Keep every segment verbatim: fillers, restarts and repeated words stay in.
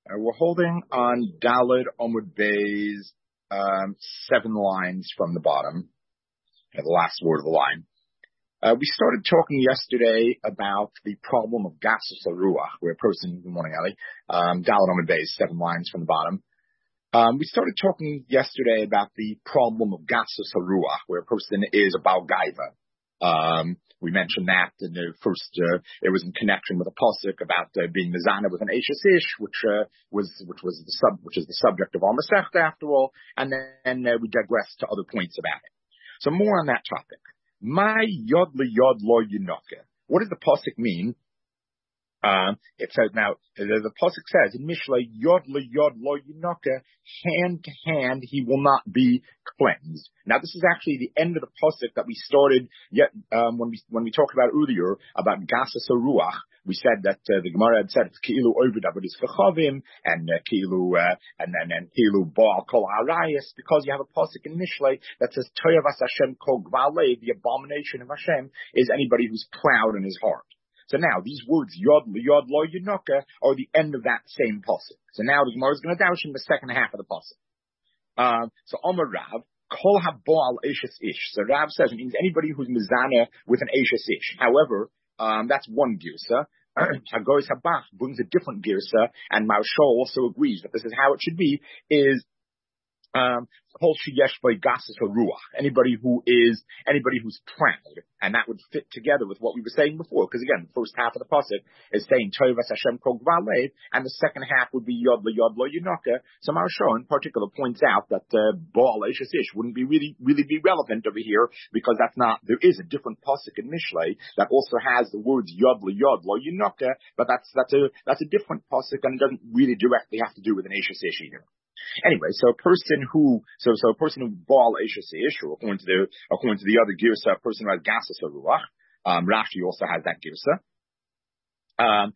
Uh, we're holding on Daled Omud Bay's um, seven lines from the bottom, uh, the last word of the line. Uh, we started talking yesterday about the problem of Gasus Ruach, where a person, good morning, Ali, um, Daled Omud Bay's seven lines from the bottom. Um, we started talking yesterday about the problem of Gasus Ruach, where a person is a Baal Gaiva. Um, we mentioned that in the first, uh, it was in connection with a pasuk about uh, being mizana with an Eishes Ish, which, uh, was, which was the sub, which is the subject of our Masechta after all, and then uh, we digressed to other points about it. So more on that topic. My yod li yod lo yinoke. What does the pasuk mean? Um, it says now, the, the pasuk says in Mishlei, yod li yod lo yinoke, hand to hand he will not be cleansed. Now this is actually the end of the pasuk that we started yet, um, when we, when we talked about earlier about Gasus Ruach. We said that, uh, the Gemara had said it's Ki'ilu Ovid Avodas Chachavim, and, uh, Ki'ilu, uh, and then, and Ki'ilu Baal Kol Arayas, because you have a pasuk in Mishlei that says, Toyavas Hashem Kol Gvalei, the abomination of Hashem is anybody who's proud in his heart. So now, these words, Yod Yod Lo Yinoka, are the end of that same pasuk. So now the Gemara is going to dash in the second half of the pasuk. Um, so Omer Rav, Kol HaBoal Eishes Ish. So Rav says it means anybody who's mizana with an Eishes Ish. However, um, that's one girsa. Hagois Habach brings a different girsa, and Marshal also agrees that this is how it should be, is Um, anybody who is, anybody who's proud, and that would fit together with what we were saying before, because again, the first half of the pasuk is saying Tovas Hashem Kol Gvalei, and the second half would be Yod Lo Yod Lo Yinoka. So Maharsha in particular points out that uh, Baal Eishes Ish wouldn't be really, really be relevant over here, because that's not, there is a different pasuk in Mishlei that also has the words Yod Lo Yod Lo Yinoka, but that's, that's a, that's a different pasuk, and it doesn't really directly have to do with an Eishes Ish either. Anyway, so a person who, so, so a person who Baal Eishes Ish, or according to the, according to the other girsa, a person who has Gasus Ruach, um, Rashi also has that girsa. Um,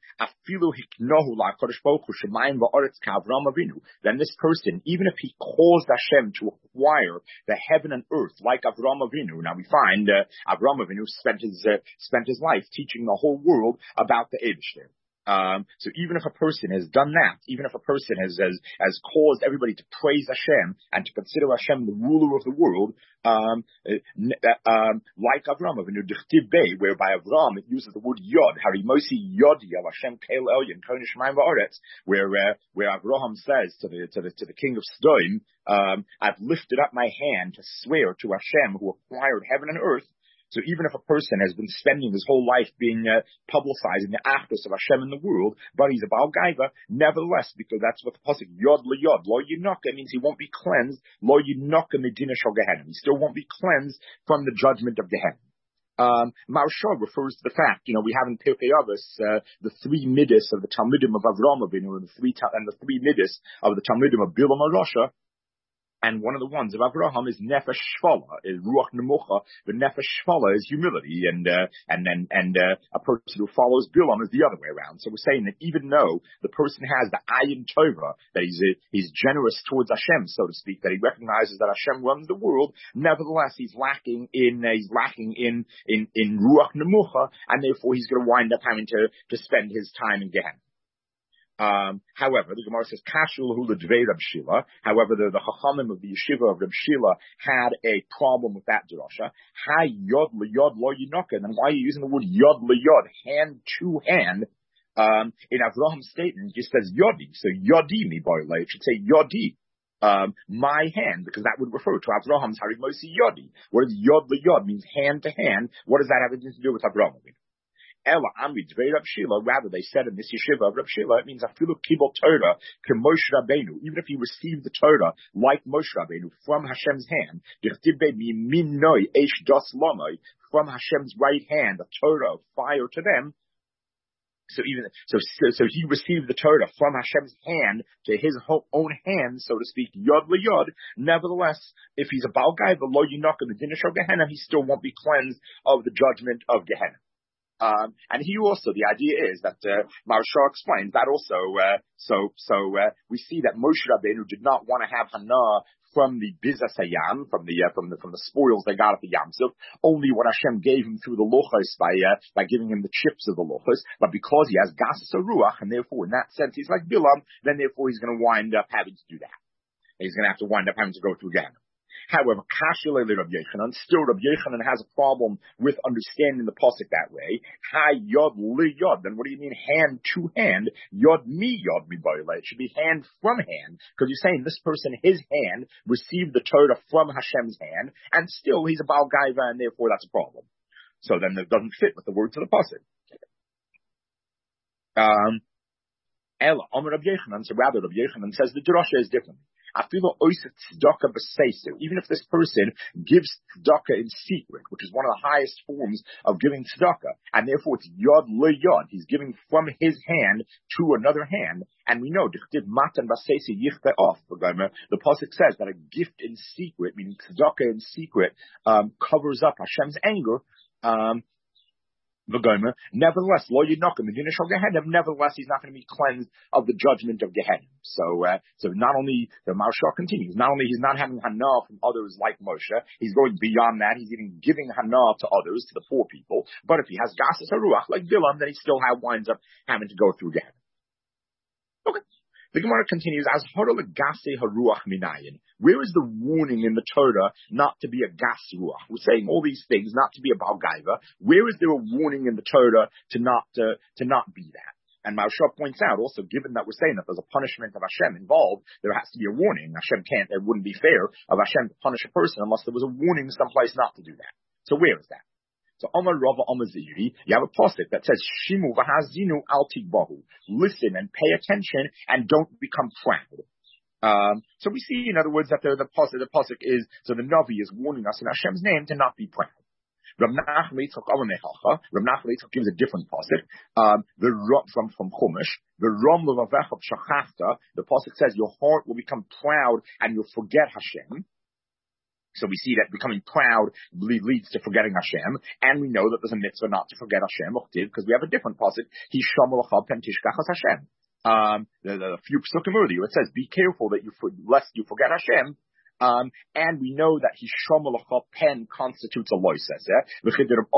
then this person, even if he caused Hashem to acquire the heaven and earth like Avraham Avinu, now we find, uh, Avraham Avinu spent his, uh, spent his life teaching the whole world about the Eibishter. Um, so even if a person has done that, even if a person has, has, has caused everybody to praise Hashem and to consider Hashem the ruler of the world, um, uh, um, like Avraham, whereby Avraham, it uses the word Yod, Harimosi Yodi of Hashem Keil Elyon, Kone Shemaim Va'aretz, where, uh, where Avraham says to the, to the, to the king of Sodom, um, I've lifted up my hand to swear to Hashem who acquired heaven and earth. So even if a person has been spending his whole life being uh, publicizing the actus of Hashem in the world, but he's a Baal Gaiva, nevertheless, because that's what the pasuk Yod Lo Yod Lo Yinoka means, he won't be cleansed. Lo Yinoka Medina Shel Gehenna. He still won't be cleansed from the judgment of Gehenna. Um, Maharsha refers to the fact, you know, we have in Pirkei Avos uh, the three midas of the Talmudim of Avraham Avinu, and the three ta- and the three midas of the Talmudim of Bilam HaRasha. And one of the ones of Avraham is Nefesh Shvala, is Ruach Nemucha. The Nefesh Shvala is humility, and uh, and and and uh, a person who follows Bilam is the other way around. So we're saying that even though the person has the Ayin Tova, that he's uh, he's generous towards Hashem, so to speak, that he recognizes that Hashem runs the world, nevertheless he's lacking in uh, he's lacking in in in Ruach Nemucha, and therefore he's going to wind up having to to spend his time in Gehenna. Um, however, the Gemara says, Kashul Hula Dvei Rab Shila. However, the, the Chachamim of the Yeshiva of Rab Shila had a problem with that drasha. Ha Yod L'Yod Lo Yinoka. And why are you using the word Yod L'Yod, hand to hand? Um, in Avraham's statement, it just says Yodi. So Yodi mi boile. It should say Yodi. Um, my hand, because that would refer to Avraham's Harimosi Yodi. What is Yod L'Yod? Means hand to hand. What does that have anything to do with Avraham? Ella Amri Dvei Rab Shila, rather they said in this yeshiva of Rab Shila, it means Afilu Kibul Torah to Moshe Rabbeinu, even if he received the Torah like Moshe Rabbeinu from Hashem's hand, from Hashem's right hand, the Torah of fire to them. So even so, so, so he received the Torah from Hashem's hand to his own hand, so to speak, Yod LeYod. Nevertheless, if he's a Baal Gaiva, Lo Yinok in the Din Shel Gehenna, he still won't be cleansed of the judgment of Gehenna. Um, and he also, the idea is that, uh, Maharsha explains that also, uh, so, so, uh, we see that Moshe Rabbeinu did not want to have Hana from the Bizas Hayam, from the, uh, from the, from the spoils they got at the Yamsuf, only what Hashem gave him through the Lochos by, uh, by giving him the chips of the Lochos, but because he has Gasas Ruach, and therefore in that sense he's like Bilam, then therefore he's going to wind up having to do that. He's going to have to wind up having to go through Gehenna. However, Kashilele Rabbi Yochanan, still Rabbi Yochanan has a problem with understanding the pasuk that way. Ha yod li yod. Then what do you mean hand to hand? Yod mi yod mi boile. It should be hand from hand, because you're saying this person, his hand, received the Torah from Hashem's hand, and still he's a Baal Gaiva, and therefore that's a problem. So then it doesn't fit with the words of the pasuk. Um, Ella, Amar Rabbi Yochanan, so rather Rabbi Yochanan says the drasha is different. Even if this person gives tzedakah in secret, which is one of the highest forms of giving tzedakah, and therefore it's yod le yod, he's giving from his hand to another hand, and we know the pasuk says that a gift in secret, meaning tzedakah in secret, um, covers up Hashem's anger. Um, Nevertheless, lo yidnokim medina shel Gehenna. Nevertheless, he's not going to be cleansed of the judgment of Gehenna. So, uh, so not only the Maharsha continues, not only he's not having hana from others like Moshe, he's going beyond that. He's even giving hana to others, to the poor people. But if he has gasas haruach like Bilam, then he still have, winds up having to go through Gehenna. Okay. The Gemara continues, as Gase Haruach Minayin. Where is the warning in the Torah not to be a gas ruach? We're saying all these things, not to be a Baal Gaiva. Where is there a warning in the Torah to not, uh, to not be that? And Maharsha points out, also, given that we're saying that there's a punishment of Hashem involved, there has to be a warning. Hashem can't, it wouldn't be fair of Hashem to punish a person unless there was a warning someplace not to do that. So where is that? So Amar Rava Amar Ziri, you have a pasuk that says, Shimu v'hazinu al tigbahu. Listen and pay attention and don't become proud. Um, so we see, in other words, that the, the pasuk, the pasuk is, so the Navi is warning us in Hashem's name to not be proud. Rav Nachman gives a different pasuk. Um, the from from Chumash, the Ram levavecha b'shachachta. The pasuk says your heart will become proud and you'll forget Hashem. So we see that becoming proud leads to forgetting Hashem, and we know that there's a mitzvah not to forget Hashem, because we have a different pasuk. Hashem. Um, the, the few psukim earlier, it says, "Be careful that you lest you forget Hashem." Um, and we know that Hishamalacha pen constitutes a loises. As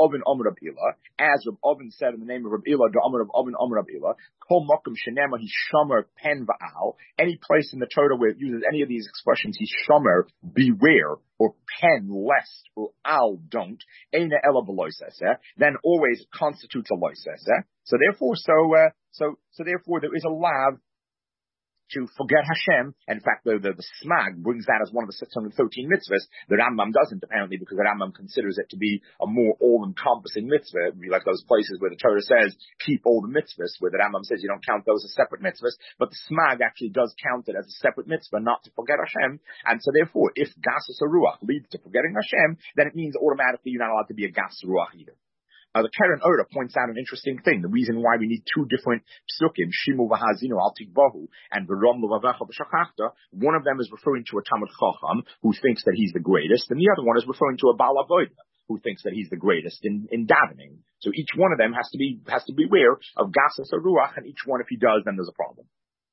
Rab Oven said in the name of Rab Ila, the Amar of Oven, Amar Rab Ila, Kol Mokum Shenema Hishamer pen va'al. Any place in the Torah where it uses any of these expressions, Hishamer, beware, or pen, lest, or al, don't, Eina Ela Beloises, then always constitutes a loises. So therefore, so, uh, so, so therefore there is a lav to forget Hashem. In fact, the, the, the Smag brings that as one of the six hundred thirteen mitzvahs. The Rambam doesn't, apparently, because the Rambam considers it to be a more all-encompassing mitzvah. It would be like those places where the Torah says, keep all the mitzvahs, where the Rambam says you don't count those as separate mitzvahs, but the Smag actually does count it as a separate mitzvah, not to forget Hashem. And so therefore, if Gasas Ruach leads to forgetting Hashem, then it means automatically you're not allowed to be a Gas Ruach either. Uh, the Keren Ora points out an interesting thing. The reason why we need two different psukim, Shimu v'hazinu al tikbahu and V'ram l'vavecha b'shachachta, one of them is referring to a Talmid Chacham who thinks that he's the greatest, and the other one is referring to a Baal Avoda who thinks that he's the greatest in, in davening. So each one of them has to be has to beware of Gasas Ruach, and each one, if he does, then there's a problem.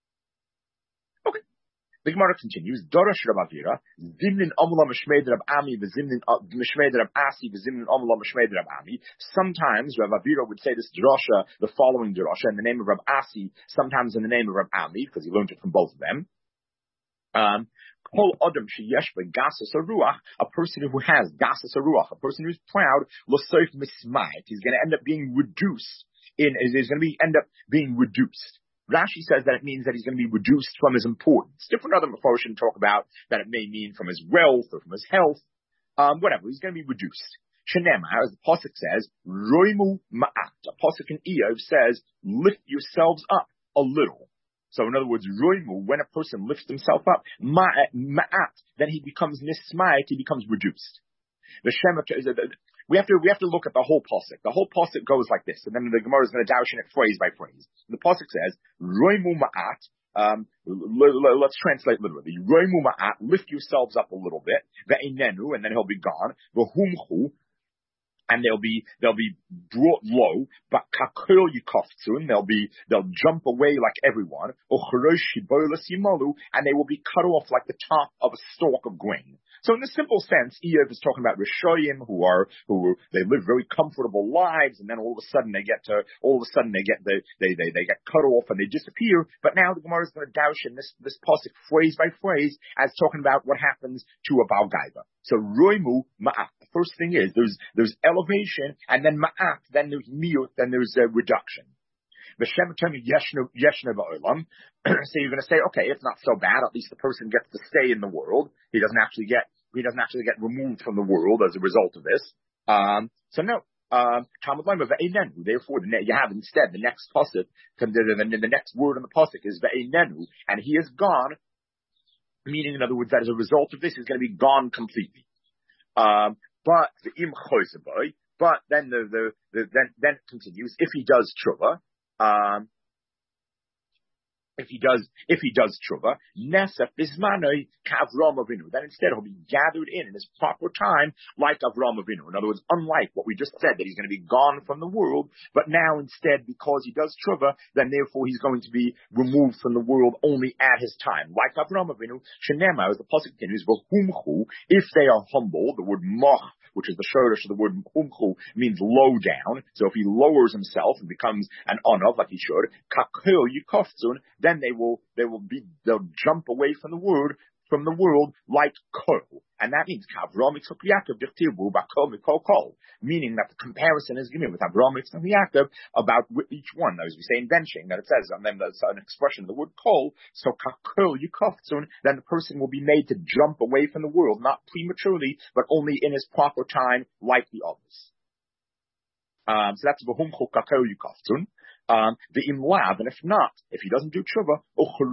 Okay. The Gemara continues, Dorash Rav Avira, Zimnin Amula Mishmeid Rav Ami, V'Zimnin Mishmeid Rav Asi, V'Zimnin Amula Mishmeid Rav Ami. Sometimes Rav Avira would say this drasha, the following drasha, in the name of Rav Asi, sometimes in the name of Rav Ami, because he learned it from both of them. Um, Kol Adam Sheyesh Gasas Ruach, a person who has Gasas Ruach, a person who's proud, L'Soif Mismayit, he's going to end up being reduced, in, is going to be, end up being reduced. Rashi says that it means that he's going to be reduced from his importance. Different other Mefarshim talk about that it may mean from his wealth or from his health. Um, whatever, he's going to be reduced. Shenema, as the Pasuk says, Roimu Ma'at. A Pasuk in Eov says, lift yourselves up a little. So in other words, Roimu, when a person lifts himself up, Ma'at, then he becomes Nismayat, he becomes reduced. The Shema, we have to, we have to look at the whole pasuk. The whole pasuk goes like this, and then the Gemara is going to dash in it phrase by phrase. The pasuk says, Roimu ma'at, um, let's translate literally. Roimu ma'at, lift yourselves up a little bit, ve'inenu, and then he'll be gone, v'humchu, and they'll be they'll be brought low, but kakol yikoftsun, they'll be they'll jump away like everyone, and they will be cut off like the top of a stalk of grain. So in the simple sense, Eov is talking about Rishoyim who are who they live very comfortable lives, and then all of a sudden they get to all of a sudden they get they they they, they get cut off and they disappear. But now the Gemara is going to douche in this this pasuk phrase by phrase as talking about what happens to a Baal Gaiva. So Roimu Ma'at. The first thing is there's there's elevation, and then Ma'at, then there's Miut, then there's a reduction. So you're going to say, okay, it's not so bad. At least the person gets to stay in the world. He doesn't actually get he doesn't actually get removed from the world as a result of this. Um, so no. Um, therefore, you have instead the next pasuk, the, the, the next word in the pasuk is ve'einenu, and he is gone. Meaning, in other words, that as a result of this, he's going to be gone completely. Um, but the im chosebai, but then the, the, the then then it continues. If he does tshuva, um, if he does if he does tshuva, nesef bismanoi k'Avram Avinu, then instead he'll be gathered in in his proper time, like Avram Avinu. In other words, unlike what we just said, that he's going to be gone from the world, but now instead, because he does tshuva, then therefore he's going to be removed from the world only at his time, like Avram Avinu. Shenema, as the pasuk continues, v'humchu, if they are humble, the word moch, which is the shorish of the word humchu, means low down. So if he lowers himself and becomes an onav, like he should, kakil yikoftsun, then they will they will be they'll jump away from the word from the world like kol, and that means Avram Yitzchak Yaakov dichtivu bakol mikol kol, meaning that the comparison is given with Avram Yitzchak Yaakov about each one. As we say in benching, that it says on them that's an expression of the word kol. So kakol yikoftsun, then the person will be made to jump away from the world, not prematurely, but only in his proper time, like the others. Um, so that's v'humchu kakol yikoftsun. Um, the imlav, and if not, if he doesn't do tshuva,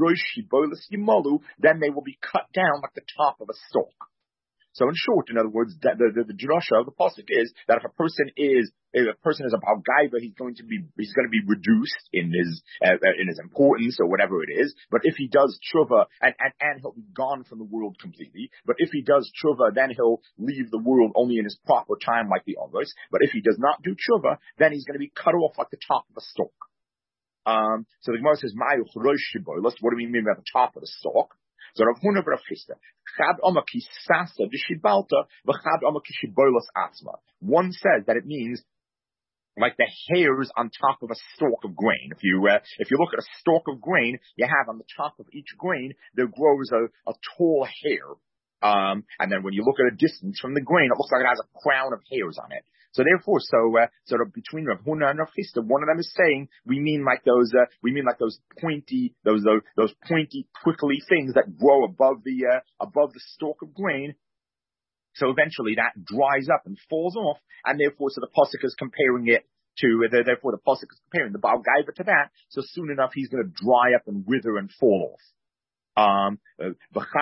then they will be cut down like the top of a stalk. So in short, in other words, the the, the, the drasha of the pasuk is that if a person is if a person is a Baal Gaiva, he's going to be he's going to be reduced in his uh, in his importance or whatever it is. But if he does tshuva, and, and and he'll be gone from the world completely. But if he does tshuva, then he'll leave the world only in his proper time, like the others. But if he does not do tshuva, then he's going to be cut off like the top of a stalk. Um, so the Gemara says, "Ma'yu chorosh shibolos." What do we mean by the top of the stalk? So Rav Huna bar Rav Chisda, Chad Omer ki sasa d'shibalta, v'chad Omer ki shibolos atzma. One says that it means like the hairs on top of a stalk of grain. If you uh, if you look at a stalk of grain, you have on the top of each grain there grows a, a tall hair. Um, and then when you look at a distance from the grain, it looks like it has a crown of hairs on it. So therefore, so uh, sort of between Rav Huna and Rav Chisda, one of them is saying we mean like those uh, we mean like those pointy those those, those pointy prickly things that grow above the uh, above the stalk of grain. So eventually that dries up and falls off, and therefore, so the pasuk is comparing it to uh, therefore the pasuk is comparing the Baal Gaiva to that. So soon enough, he's going to dry up and wither and fall off. Um, the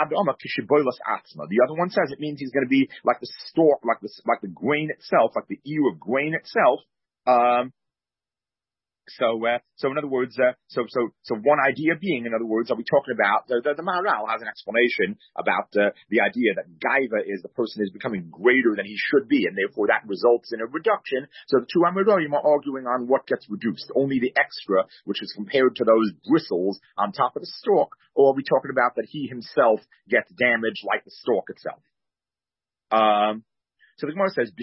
other one says it means he's going to be like the stalk, like the like the grain itself, like the ear of grain itself. Um, so, uh, so in other words, uh, so so so one idea being, in other words, are we talking about the the, the Maharal has an explanation about uh, the idea that Gaiva is the person is becoming greater than he should be, and therefore that results in a reduction. So the two Amoraim are arguing on what gets reduced, only the extra, which is compared to those bristles on top of the stalk, or are we talking about that he himself gets damaged like the stalk itself? Um. So the Gemara says,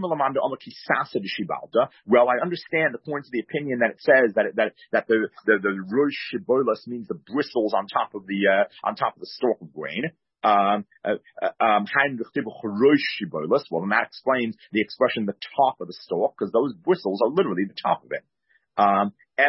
well, I understand the point of the opinion that it says that it, that that the the, the rosh shibolos means the bristles on top of the uh, on top of the stalk of grain. Um, uh, um, well, and that explains the expression the top of the stalk, because those bristles are literally the top of it. Um, but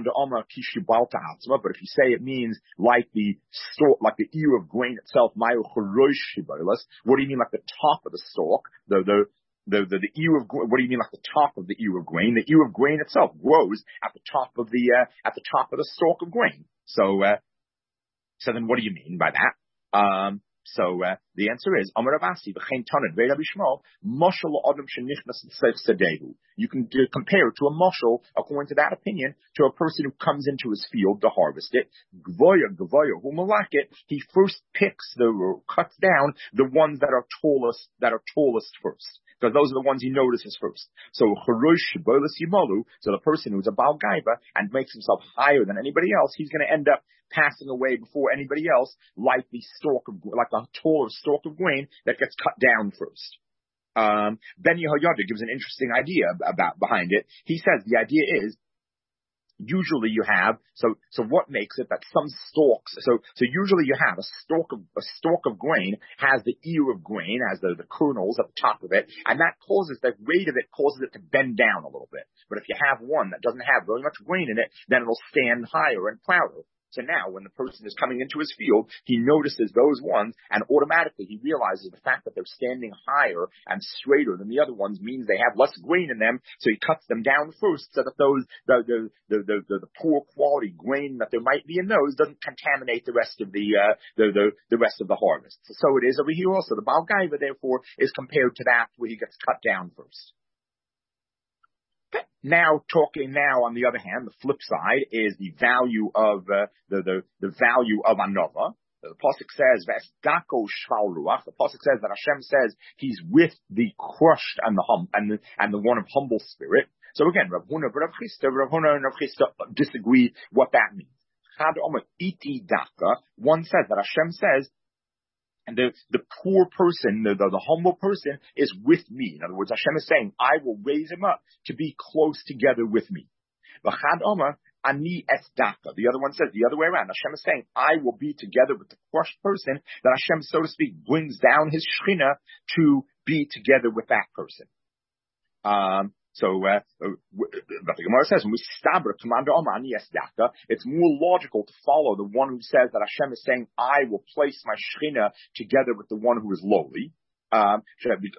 if you say it means like the stalk, like the ear of grain itself, what do you mean like the top of the stalk? The, the, the, the, the ear of, what do you mean like the top of the ear of grain? The ear of grain itself grows at the top of the, uh, at the top of the stalk of grain. So, uh, so then what do you mean by that? Um, So uh, the answer is Amar Avasi v'chein Tanad v'Rei Rabbi Shmuel mashal adam shenichnas l'seif sadehu. You can do, compare to a mashal, according to that opinion, to a person who comes into his field to harvest it. Gvoya gvoya hu malakit. He first picks the or cuts down the ones that are tallest that are tallest first. because those are the ones he notices first. So so the person who's a Baal Gaiva and makes himself higher than anybody else, he's going to end up passing away before anybody else, like the stalk of, like the taller stalk of grain that gets cut down first. Um, Ben Yehoyada gives an interesting idea about behind it. He says the idea is, usually you have, so, so what makes it that some stalks, so, so usually you have a stalk of, a stalk of grain has the ear of grain, has the, the kernels at the top of it, and that causes, the weight of it causes it to bend down a little bit. But if you have one that doesn't have very much grain in it, then it'll stand higher and prouder. So now, when the person is coming into his field, he notices those ones, and automatically he realizes the fact that they're standing higher and straighter than the other ones means they have less grain in them, so he cuts them down first so that those, the, the, the, the, the, the poor quality grain that there might be in those doesn't contaminate the rest of the, uh, the, the, the rest of the harvest. So it is over here also. The Baal Gaiva, therefore, is compared to that where he gets cut down first. Now, talking now, on the other hand, the flip side is the value of uh, the, the the value of anova. The pasuk says, "V'esdako shval ruach." The pasuk says that Hashem says He's with the crushed and the hum and the and the one of humble spirit. So again, Rav Huna, Rav Chisda, Rav Huna, and Rav Chisda disagree what that means. Chad Omer iti daka. One says that Hashem says, and the, the poor person, the, the, the humble person is with me. In other words, Hashem is saying, I will raise him up to be close together with me. V'chad omer, ani esdaka. The other one says the other way around. Hashem is saying, I will be together with the crushed person, that Hashem, so to speak, brings down his shechina to be together with that person. Um, So, uh, but the Gemara says, when we stabber Commander Oman, yes, Daka, it's more logical to follow the one who says that Hashem is saying, I will place my Shechina together with the one who is lowly. Um, because we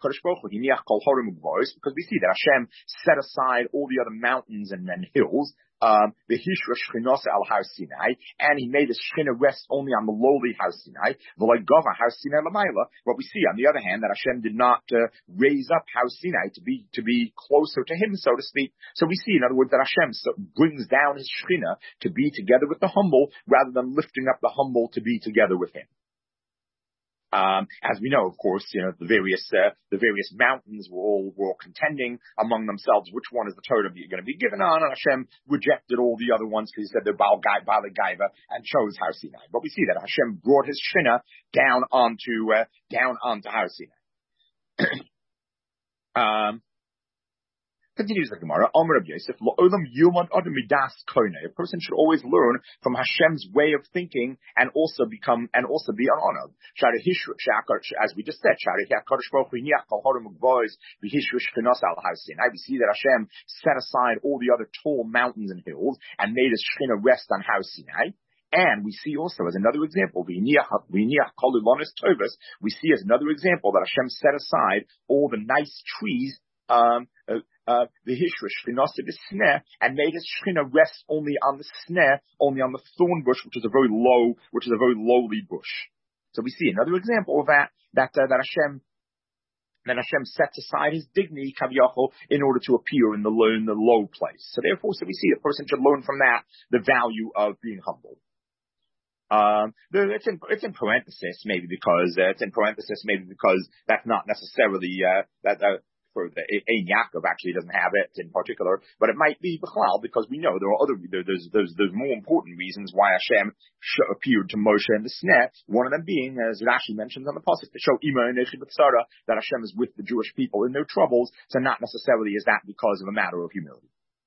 see that Hashem set aside all the other mountains and, and hills, um, the Hishra Shechinosa al Har Sinai, and he made his Shechina rest only on the lowly Har Sinai, V'legava Har Sinai Lamaila. What we see, on the other hand, that Hashem did not uh, raise up Har Sinai to be to be closer to him, so to speak. So we see, in other words, that Hashem so brings down his Shechina to be together with the humble, rather than lifting up the humble to be together with him. Um, as we know, of course, you know, the various, uh, the various mountains were all, were all contending among themselves which one is the Torah going to be given on, and Hashem rejected all the other ones because he said they're Baal Gaiva and chose Har Sinai. But we see that Hashem brought his Shechina down onto, uh, down onto Har Sinai. um, Continues the Gemara, Omer Rabbi Yosef, Lo'olam yilmad adam midas koine. A person should always learn from Hashem's way of thinking and also become, and also be an honor. As we just said, we see that Hashem set aside all the other tall mountains and hills and made his Shechina rest on Har Sinai. And we see also as another example, we see as another example that Hashem set aside all the nice trees, um, uh, Uh, the Hishra Shechinosa the sneh, and made his Shechina rest only on the sneh, only on the thorn bush, which is a very low, which is a very lowly bush. So we see another example of that, that, uh, that Hashem, that Hashem sets aside his dignity, Kaviyachol, in order to appear in the low, in the low place. So therefore, so we see a person should learn from that the value of being humble. Um, it's in, it's in parenthesis, maybe because, uh, it's in parenthesis, maybe because that's not necessarily, uh, that, uh, for the Ein Yaakov actually doesn't have it in particular, but it might be Bechlal because we know there are other there, there's there's there's more important reasons why Hashem appeared to Moshe in the sneh. One of them being, as Rashi mentions on the pasuk, to show Ima and Tzara that Hashem is with the Jewish people in their troubles. So not necessarily is that because of a matter of humility.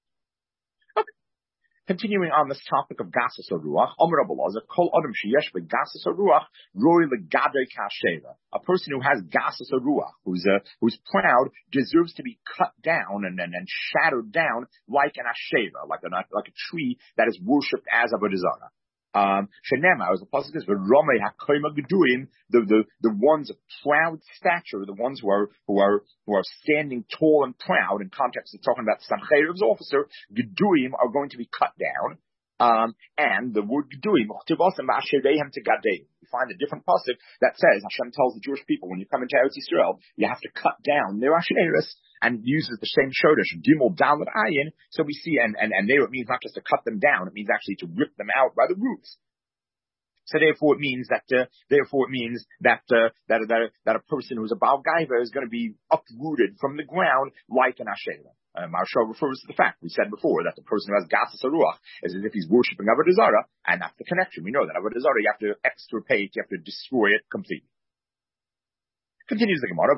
Continuing on this topic of Gasas Ruach, Omer Rabbi Elazar, Kol Adam Sheyesh Gasas Ruach, Roi Legadei Kasheva. A person who has Gasas Ruach, who's uh, who's proud, deserves to be cut down and, and, and shattered down like an Asheva, like a like a tree that is worshipped as a Avodah. Um, Shenema, as the pasuk says, "V'romei hakoyma geduim," the the the ones of proud stature, the ones who are who are who are standing tall and proud. In context, it's talking about Sancheiriv's officer. Geduim are going to be cut down. Um, and the word geduim, we find a different pasuk that says Hashem tells the Jewish people when you come into Eretz Yisrael, you have to cut down their asheiros, and uses the same shodesh, gimel dalet ayin. So we see, and, and, and there it means not just to cut them down, it means actually to rip them out by the roots. So therefore it means that, uh, therefore it means that, uh, that, that, that a person who's a Baal Gaiva is going to be uprooted from the ground like an Asherah. Uh, Maharsha refers to the fact we said before that the person who has Gasas Haruach is as if he's worshipping Avodah Zarah, and that's the connection. We know that Avodah Zarah, you have to extirpate, you have to destroy it completely. Continues the Gemara,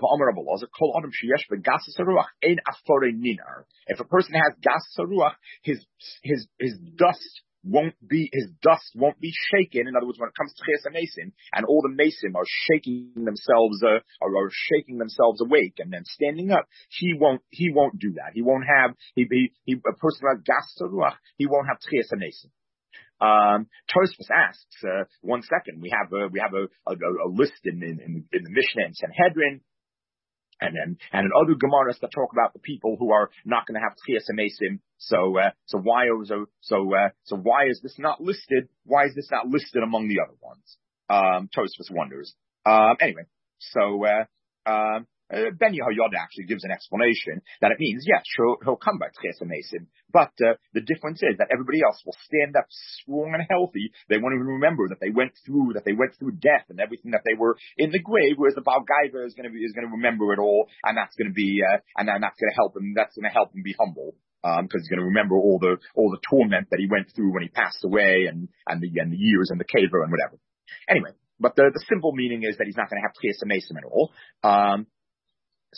if a person has Gasas Haruach, his, his, his dust won't be, his dust won't be shaken. In other words, when it comes to Chias HaMesim, and all the Mesim are shaking themselves, uh, are, are shaking themselves awake and then standing up, he won't, he won't do that. He won't have, he, he, he a person who has Gasas Haruach, he won't have Chias HaMesim. Um, Tosfos asks, uh, one second, we have a, we have a, a, a list in, in, in the Mishnah and Sanhedrin, and then, and in other Gemaras that talk about the people who are not going to have Chias HaMesim. So, uh, so why is, so, uh, so why is this not listed? Why is this not listed among the other ones? Um, Tosfos wonders. Um, anyway, so, uh, um, Uh, Ben Yehoyada actually gives an explanation that it means, yes, he'll, he'll come by Chias HaMesim, but uh, the difference is that everybody else will stand up strong and healthy. They won't even remember that they went through, that they went through death and everything, that they were in the grave, whereas the Baal Gaiva is going to be, is going to remember it all, and that's going to be, uh, and then that's going to help him, that's going to help him be humble. Um, cause he's going to remember all the, all the torment that he went through when he passed away, and, and the, and the years in the cave and whatever. Anyway, but the, the simple meaning is that he's not going to have Chias HaMesim at all. Um, So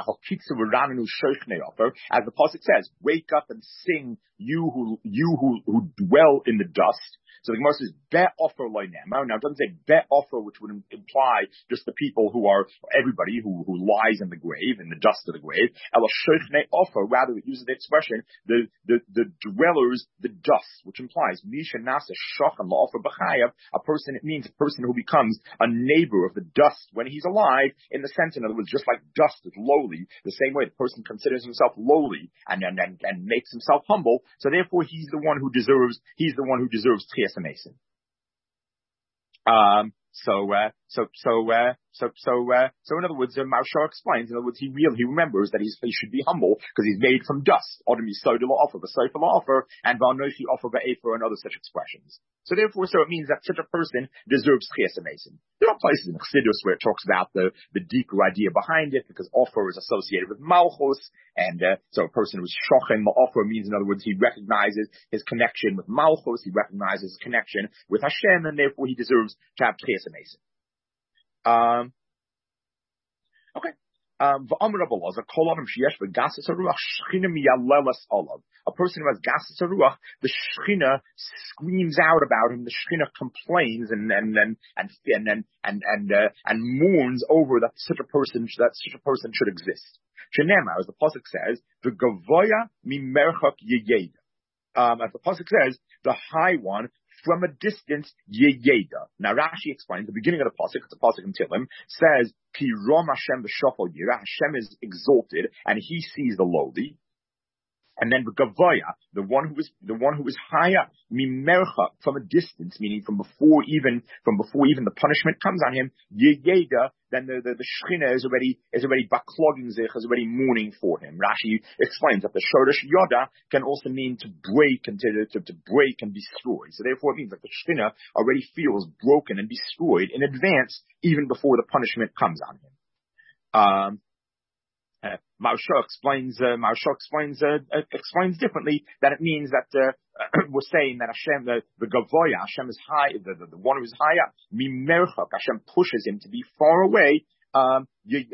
as the pasuk says, wake up and sing, you who you who, who dwell in the dust. So the Gemara says, "Bet offer loynema." Now it doesn't say bet offer, which would imply just the people who are everybody who, who lies in the grave, in the dust of the grave. Ela shochne offer. Rather, it uses the expression the the the dwellers, the dust, which implies misha nasa shochan la'offer b'chayav. A person, it means a person who becomes a neighbor of the dust when he's alive. In the sense, in other words, just like dust is lowly, the same way the person considers himself lowly and and and, and makes himself humble. So therefore, he's the one who deserves. He's the one who deserves Chias HaMesim. Um. So, uh, so, so, uh, so, so, uh, so in other words, uh, Maharsha explains, in other words, he really, he remembers that he's, he should be humble because he's made from dust. Odom yisodel offer, v'soifel offer, and v'anochi offer v'efer, and other such expressions. So therefore, so it means that such a person deserves Chias HaMesim. There are places in Chassidus where it talks about the, the deeper idea behind it, because offer is associated with Malchus, and, uh, so a person who's shochen offer means, in other words, he recognizes his connection with Malchus, he recognizes his connection with Hashem, and therefore he deserves to have Chias HaMesim. Um, okay. Um, a person who has Gasas Haruach, the Shechina screams out about him. The Shechina complains and and and and and and and, and, uh, and mourns over that such a person that such a person should exist. Shenema, as the pasuk says, the Gavoya mimerchak yeyeda. Um, as the pasuk says, the high one from a distance yeyeda. Now Rashi explains the beginning of the pasuk. It's a pasuk in Tehillim, says Ki Rom Hashem b'shafal yira. Hashem is exalted and he sees the lowly. And then the Gavoya, the one who is the one who is high up, mimercha, from a distance, meaning from before even from before even the punishment comes on him, yeyeda, then the the, the Shechina is already is already baklogging zich, is already mourning for him. Rashi explains that the Shoresh Yoda can also mean to break and to, to to break and destroy. So therefore, it means that the Shechina already feels broken and destroyed in advance, even before the punishment comes on him. Um. Uh, Maharsha explains, uh, Maharsha explains, uh, uh, explains differently that it means that, uh, we're saying that Hashem, the, the Gavoya, Hashem is high, the, the, the one who is high up, Mimerchak, Hashem pushes him to be far away, um,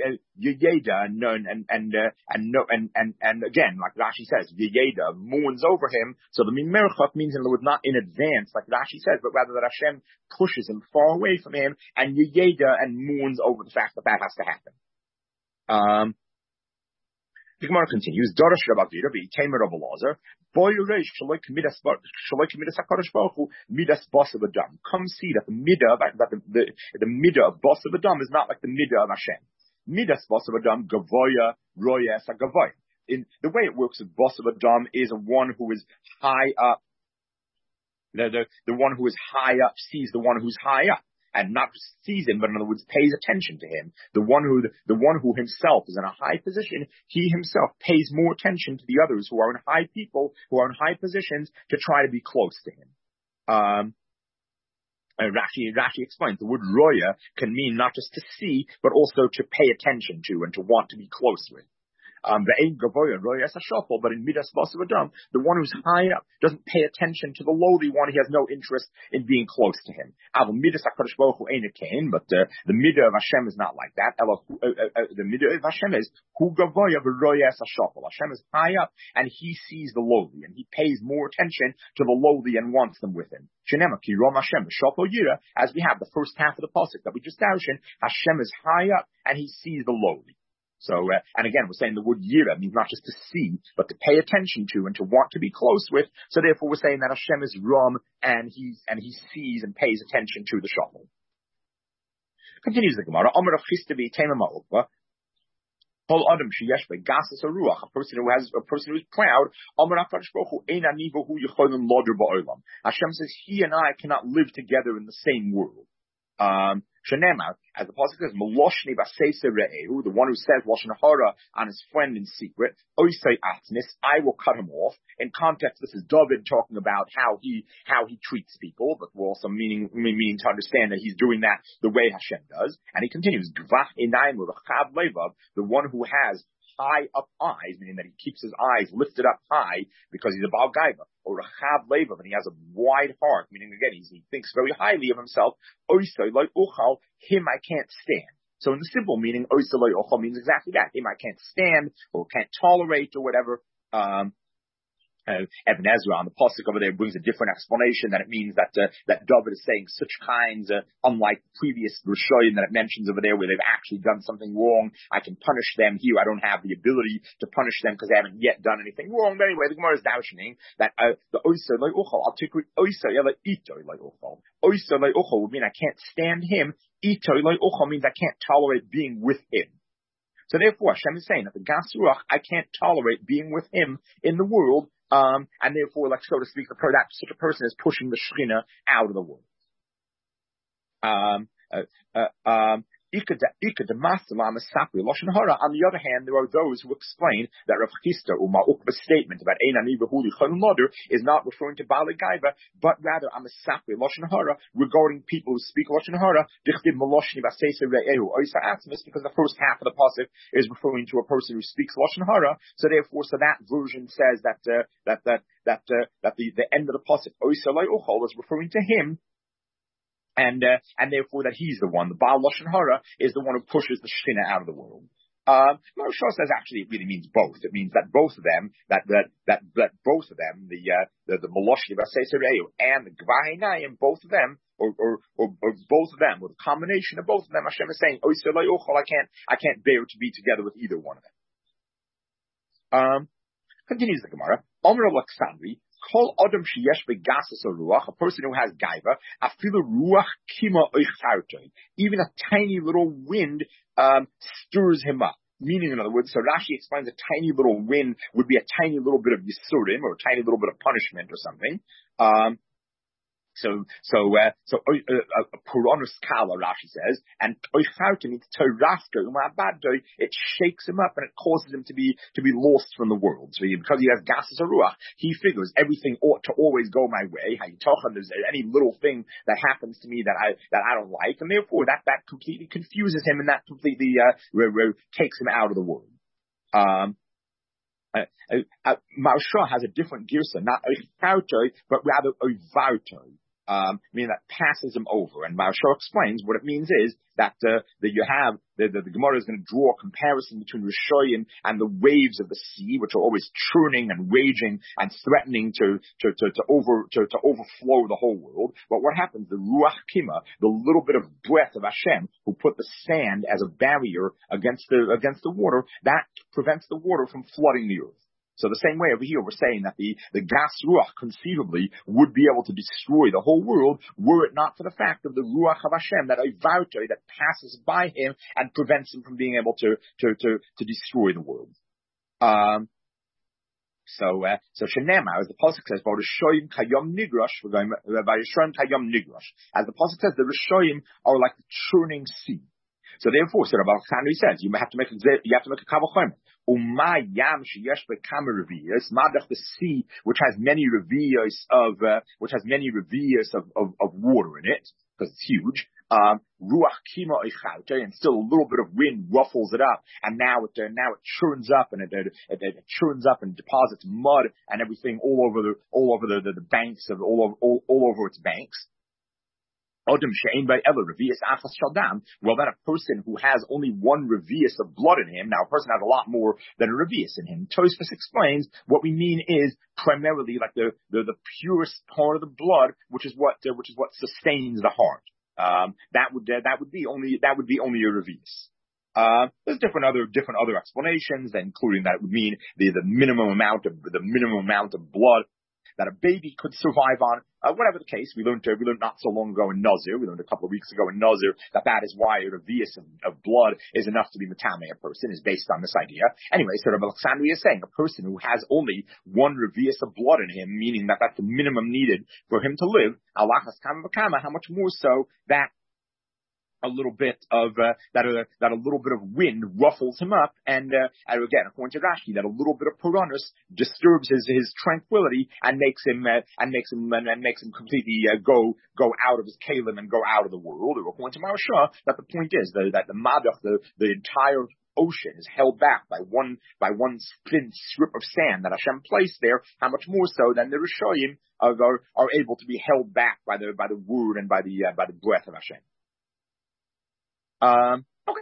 Yeyeda, and, and, and, uh, and, no, and, and, and again, like Rashi says, Yeyeda mourns over him, so the Mimerchak means in other words, not in advance, like Rashi says, but rather that Hashem pushes him far away from him, and Yeyeda, and mourns over the fact that that has to happen. Um, The Gemara continues, Darash Rabavira, V'Itamer Rav Elazar, Boyeresh Shaloi K'midas HaKadosh Baruch Hu, Midas Basav Adam. Come see that the midah, that the, the, the midah of Basav Adam is not like the midah of Hashem. Midas Basav Adam, Gavoya, Royes, Gavoya. In the way it works with Basav Adam is one who is high up, the, the, the one who is high up sees the one who's high up. And not sees him, but in other words, pays attention to him. The one who, the one who himself is in a high position, he himself pays more attention to the others who are in high people, who are in high positions, to try to be close to him. Um, Uh, Rashi, Rashi explains the word roya can mean not just to see, but also to pay attention to and to want to be close with. Um, the ein gavoya roya as a shuffle, but in midas basav adam, the one who's high up doesn't pay attention to the lowly one. He has no interest in being close to him. Aval midas hakadosh baruch hu ein kain, but uh, the midah of Hashem is not like that. Elo, uh, uh, uh, the midah of Hashem is hu gavoya v'roya as a shuffle. Hashem is high up and he sees the lowly and he pays more attention to the lowly and wants them with him. Shenema ki rom Hashem v'shafo yira, as we have the first half of the pasuk that we just darshan. Hashem is high up and he sees the lowly. So, uh, and again, we're saying the word yira means not just to see, but to pay attention to and to want to be close with. So therefore we're saying that Hashem is Ram and he, and he sees and pays attention to the shachol. Continues the Gemara. Amar Chisda v'Itema Ma'okva. Kol Adam sheyesh be'gasas haruach, a person who has, a person who is proud. Amar HaKadosh Baruch Hu ein ani v'hu yicholim loder ba'olam. Hashem says, he and I cannot live together in the same world. Um, Shenemar, as the pasuk says, Meloshni Basesa Re'ehu, the one who says Lashon Hara on his friend in secret, Oisei Atnis, I will cut him off. In context, this is David talking about how he how he treats people, but we're also meaning meaning to understand that he's doing that the way Hashem does. And he continues, Gvach Einayim U'Rachav Levav, the one who has high up eyes, meaning that he keeps his eyes lifted up high because he's a Baal Gaiva, or Rachav Levav, and he has a wide heart, meaning again he's, he thinks very highly of himself. Oisei Lo Uchal, him I can't stand. So in the simple meaning, Oisei Lo Uchal means exactly that. Him I can't stand, or can't tolerate, or whatever. Um, Uh, Ibn Ezra on the pasuk over there brings a different explanation that it means that uh, that David is saying such kinds, uh, unlike previous Rishoyim that it mentions over there where they've actually done something wrong. I can punish them. Here I don't have the ability to punish them because they haven't yet done anything wrong. But anyway, the Gemara is darshaning that uh, the Oisei Lo Uchal, I'll take Oisei Ela Itoi Lo Uchal. Oisei Lo Uchal would mean I can't stand him. Itoi Lo Uchal means I can't tolerate being with him. So therefore, Hashem is saying that the Gas Ruach, I can't tolerate being with him in the world. Um, and therefore, like, so to speak, the, that such a person is pushing the Shekhinah out of the world. Um, uh, uh, um, on the other hand, there are those who explain that Rav Chisda or Ma'ukva's statement about Ein Ani V'hu Yicholim Loder is not referring to Baalei Gaiva, but rather Amasapri Lashon Hara regarding people who speak Lashon Hara. Dichtiv Meloshni Basesa Re'ehu Oisa Atzmis, because the first half of the pasuk is referring to a person who speaks Lashon Hara. So therefore, so that version says that uh, that that that uh, that the the end of the pasuk Oisa Lo Uchal is referring to him. And, uh, and therefore that he's the one, the Baal Lashon Hara is the one who pushes the Shekhinah out of the world. Um, Moshe says actually it really means both. It means that both of them, that, that, that, that both of them, the, uh, the, the Meloshni Basesa Re'ehu and the Gvah Einayim, both of them, or, or, or, or both of them, or the combination of both of them, Hashem is saying, Oisei Lo Uchal, I can't, I can't bear to be together with either one of them. Um, continues the Gemara, Omer Alexandri, Kol Adam sheyesh begasas ruach, a person who has gaiva, afilu ruach kima oichartoi, even a tiny little wind um, stirs him up. Meaning, in other words, so Rashi explains a tiny little wind would be a tiny little bit of yisurim, or a tiny little bit of punishment or something. Um, So, so, uh, so, uh, Puranus Kala, Rashi says, and it shakes him up and it causes him to be, to be lost from the world. So he, because he has gases ruach, he figures everything ought to always go my way. There's any little thing that happens to me that I, that I don't like, and therefore that, that completely confuses him and that completely, uh, takes him out of the world. Um, Uh, uh, uh, Marsha has a different girsa, not oifartoi, but rather oivartoi, um, meaning that passes him over. And Marsha explains what it means is that uh, that you have the, the, the Gemara is going to draw a comparison between Rishoyim and the waves of the sea, which are always churning and raging and threatening to to to, to over to, to overflow the whole world. But what happens? The Ruach Kima, the little bit of breath of Hashem, who put the sand as a barrier against the against the water, that prevents the water from flooding the earth. So the same way over here, we're saying that the, the gas ruach conceivably would be able to destroy the whole world were it not for the fact of the ruach of Hashem, that oivartoi, that passes by him and prevents him from being able to, to, to, to destroy the world. Um, so, uh, so Shenema, as the pasuk says, Rishoyim kayom nigrash, Rishoyim kayom nigrash. As the pasuk says, the Rishoyim are like the churning sea. So therefore, so Rabbi Chanui says, you have to make a, you have to make a kavachon. Uma yam sheyesh bekama reviyos, madach the sea, which has many reviyos of, uh, which has many reviyos of, of, of water in it, because it's huge. Um, ruach kima eichaute, and still a little bit of wind ruffles it up, and now it, uh, now it churns up, and it, it, it, it churns up and deposits mud and everything all over the, all over the, the, the banks of, all over, all, all over its banks. Well, that a person who has only one revius of blood in him, now a person has a lot more than a revius in him. Tosfos explains what we mean is primarily like the, the, the purest part of the blood, which is what, uh, which is what sustains the heart. Um, that would, uh, that would be only, that would be only a revius. Uh, there's different other, different other explanations, including that it would mean the, the minimum amount of, the minimum amount of blood that a baby could survive on. Uh, whatever the case, we learned, uh, we learned not so long ago in Nazir, we learned a couple of weeks ago in Nazir, that that is why a revius of, of blood is enough to be matame a person, is based on this idea. Anyway, so Rabbi Alexandri is saying a person who has only one revius of blood in him, meaning that that's the minimum needed for him to live, Allah has kama v'kama, how much more so that a little bit of uh, that uh, that a little bit of wind ruffles him up, and, uh, and again, according to Rashi, that a little bit of piranus disturbs his his tranquility and makes him uh, and makes him and, and makes him completely uh, go go out of his kalim and go out of the world. Or according to Maharsha, that the point is that, that the madach, the the entire ocean is held back by one by one thin strip of sand that Hashem placed there. How much more so than the Rishoyim are are able to be held back by the by the word and by the uh, by the breath of Hashem. Um, okay.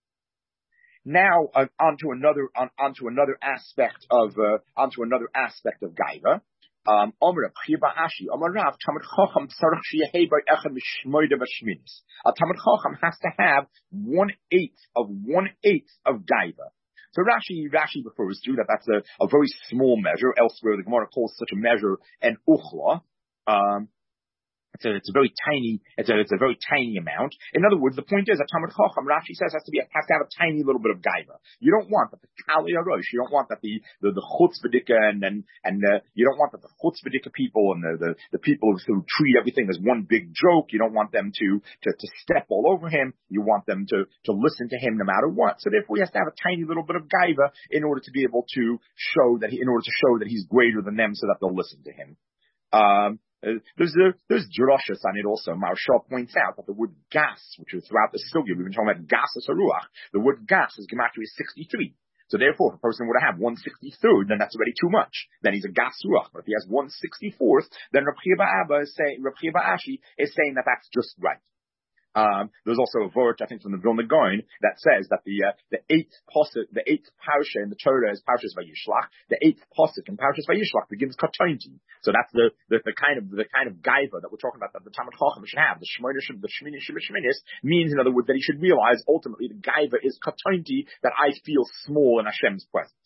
Now, uh, onto another, on, onto another aspect of, uh, onto another aspect of Gaiva. Um, Omer Chiba Ashi, Omer Rav, Talmid Chacham tzarich sheyehei by echad mishmoide v'shminis. A Talmid Chacham has to have one eighth of one eighth of Gaiva. So Rashi, Rashi refers to that that's a, a very small measure. Elsewhere, the Gemara calls such a measure an uchla. Um, It's a, it's a very tiny, it's a, it's a very tiny amount. In other words, the point is that Talmid Chacham, Rashi says, has to be, has to have a tiny little bit of gaiva. You don't want that the Kali Arosh, you don't want that the, the, the Chutzpedika and, and, and, uh, you don't want that the Chutzpedika people and the, the, the people who treat everything as one big joke, you don't want them to, to, to step all over him. You want them to, to listen to him no matter what. So therefore, he has to have a tiny little bit of gaiva in order to be able to show that he, in order to show that he's greater than them so that they'll listen to him. Um, Uh, there's a, there's droshes on it also. Maharsha points out that the word gas, which is throughout the sugya, we've been talking about gas as haruach. The word gas is gematria sixty-three. So therefore, if a person were to have one sixty-third, then that's already too much. Then he's a gas ruach. But if he has one sixty-fourth, then Rav Chiba Abba is saying, Rav Chiba Ashi is saying that that's just right. Um, there's also a vort, I think, from the Vilna Gaon that says that the uh, the eighth posuk, the eighth parsha in the Torah is Parshas Vayishlach. The eighth posuk in Parshas Vayishlach begins Katonti. So that's the, the the kind of the kind of gaiva that we're talking about that the Talmid Chacham should have. The Shmoyne the Shmini Shminis means, in other words, that he should realize ultimately the gaiva is Katonti, that I feel small in Hashem's presence.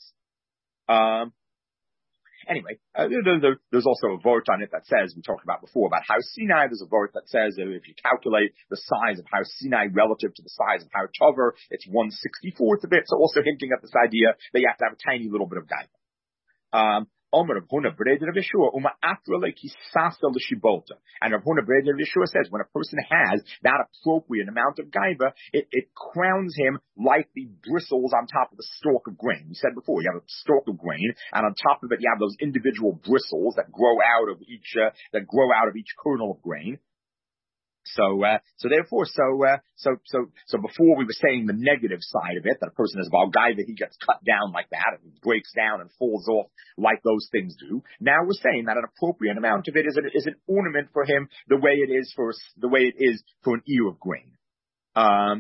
Um. Anyway, uh, there, there, there's also a vort on it that says, we talked about before, about Har Sinai. There's a vort that says uh, if you calculate the size of Har Sinai relative to the size of Har Tover, it's one sixty-fourth of it. So also hinting at this idea that you have to have a tiny little bit of gaiva. Um, Omer Rav Huna Breder of Yeshua, Uma Afrele Kisasa L'Shibolta. And Rav Huna Breder of Yeshua says, when a person has that appropriate amount of gaiva, it, it crowns him like the bristles on top of a stalk of grain. We said before, you have a stalk of grain, and on top of it, you have those individual bristles that grow out of each, uh, that grow out of each kernel of grain. So, uh, so therefore, so, uh, so, so, so before we were saying the negative side of it, that a person is about gaiva, he gets cut down like that, and breaks down and falls off like those things do. Now we're saying that an appropriate amount of it is an, is an ornament for him the way it is for, the way it is for an ear of grain. Um,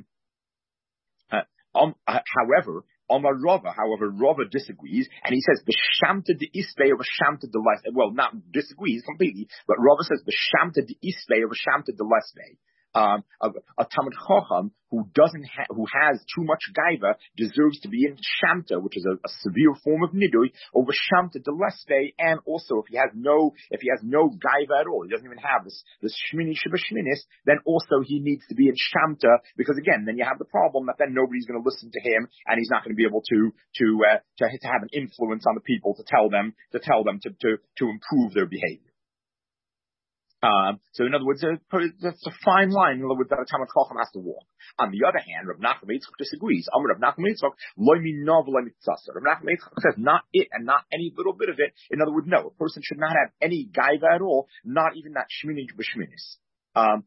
uh, um, uh, however, Omar Rava, however, Rava disagrees, and he says, B'shamta de isbei or B'shamta de lesbei. Well, not disagrees completely, but Rava says, B'shamta de isbei or B'shamta de lesbei. Um, a, a Talmid Chacham who doesn't ha- who has too much gaiva deserves to be in shamta, which is a, a severe form of nidui, over shamta de lesve, and also if he has no if he has no gaiva at all, he doesn't even have this this shmini shibashminis, then also he needs to be in shamta, because again, then you have the problem that then nobody's going to listen to him, and he's not going to be able to to uh, to to have an influence on the people to tell them to tell them to to to improve their behavior. Um, so in other words, uh, that's a fine line. In other words, that a Talmid Chacham has to walk. On the other hand, Rav Nachman Yitzchak disagrees. Amar Rav Nachman Yitzchak, loy minov loy mitzasa. Rav Nachman Yitzchak says not it and not any little bit of it. In other words, no, a person should not have any gaiva at all, not even that shmini b'shminis. Um,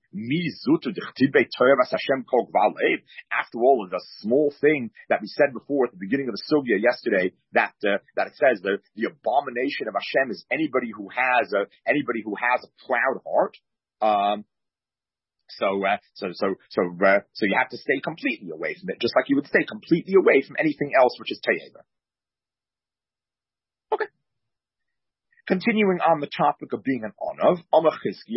after all, of the small thing that we said before at the beginning of the sugya yesterday, that uh, that it says the the abomination of Hashem is anybody who has a anybody who has a proud heart. Um, so uh, so so so uh, so you have to stay completely away from it, just like you would stay completely away from anything else which is teyeva. Okay. Continuing on the topic of being an onav, a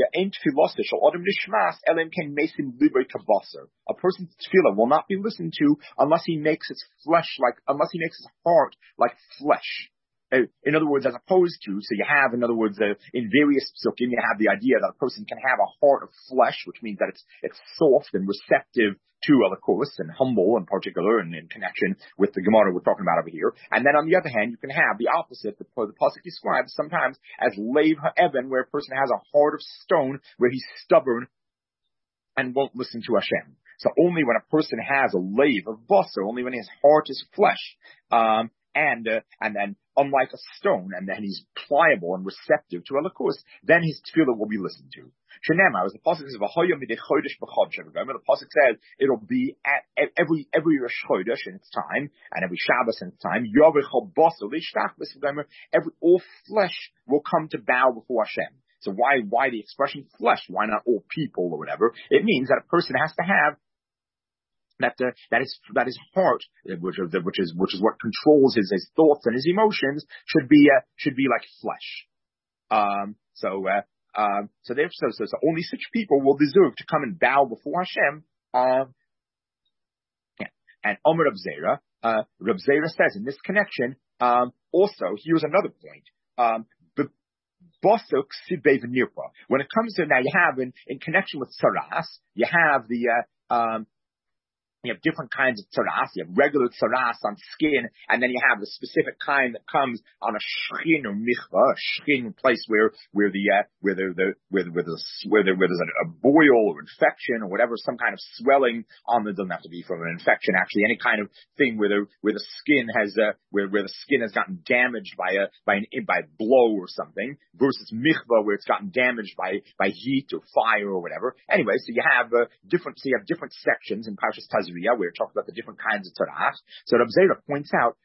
person's tefillah will not be listened to unless he makes his flesh like, unless he makes his heart like flesh. In other words, as opposed to, so you have, in other words, uh, in various psukim, you have the idea that a person can have a heart of flesh, which means that it's it's soft and receptive to alakus and humble in particular, and in connection with the Gemara we're talking about over here. And then on the other hand, you can have the opposite. The, the pasuk describes sometimes as leiv ha'evan, where a person has a heart of stone, where he's stubborn and won't listen to Hashem. So only when a person has a leiv of basar, only when his heart is flesh, um, and uh, and then unlike a stone, and then he's pliable and receptive to alakus, then his tefillah will be listened to. Shenema, as the pasuk says, "V'hoyom midei chodesh b'chodsh." The pasuk says it'll be at every every Rosh Chodesh in its time, and every Shabbos in its time. Every all flesh will come to bow before Hashem. So why why the expression flesh? Why not all people or whatever? It means that a person has to have that uh, that is that his heart, which is which is which is what controls his, his thoughts and his emotions, should be uh, should be like flesh. Um, so uh, um, so therefore, so, so, so only such people will deserve to come and bow before Hashem. Um, yeah. And Omer Reb Zera, uh, Reb Zera says in this connection, um, also here's another point. Um, when it comes to, now you have in, in connection with tzaras, you have the uh, um, you have different kinds of tzaras. You have regular tzaras on skin, and then you have the specific kind that comes on a shchin or michvah, a shchin place where where the uh, where the, the where where, the, where, there, where there's a, a boil or infection or whatever, some kind of swelling on the. Doesn't have to be from an infection, actually. Any kind of thing where the where the skin has uh, where where the skin has gotten damaged by a by an by a blow or something, versus michvah where it's gotten damaged by by heat or fire or whatever. Anyway, so you have uh, different. So you have different sections in Parshas Tazria, where it talks about the different kinds of tzaras. So Reb Zera points out,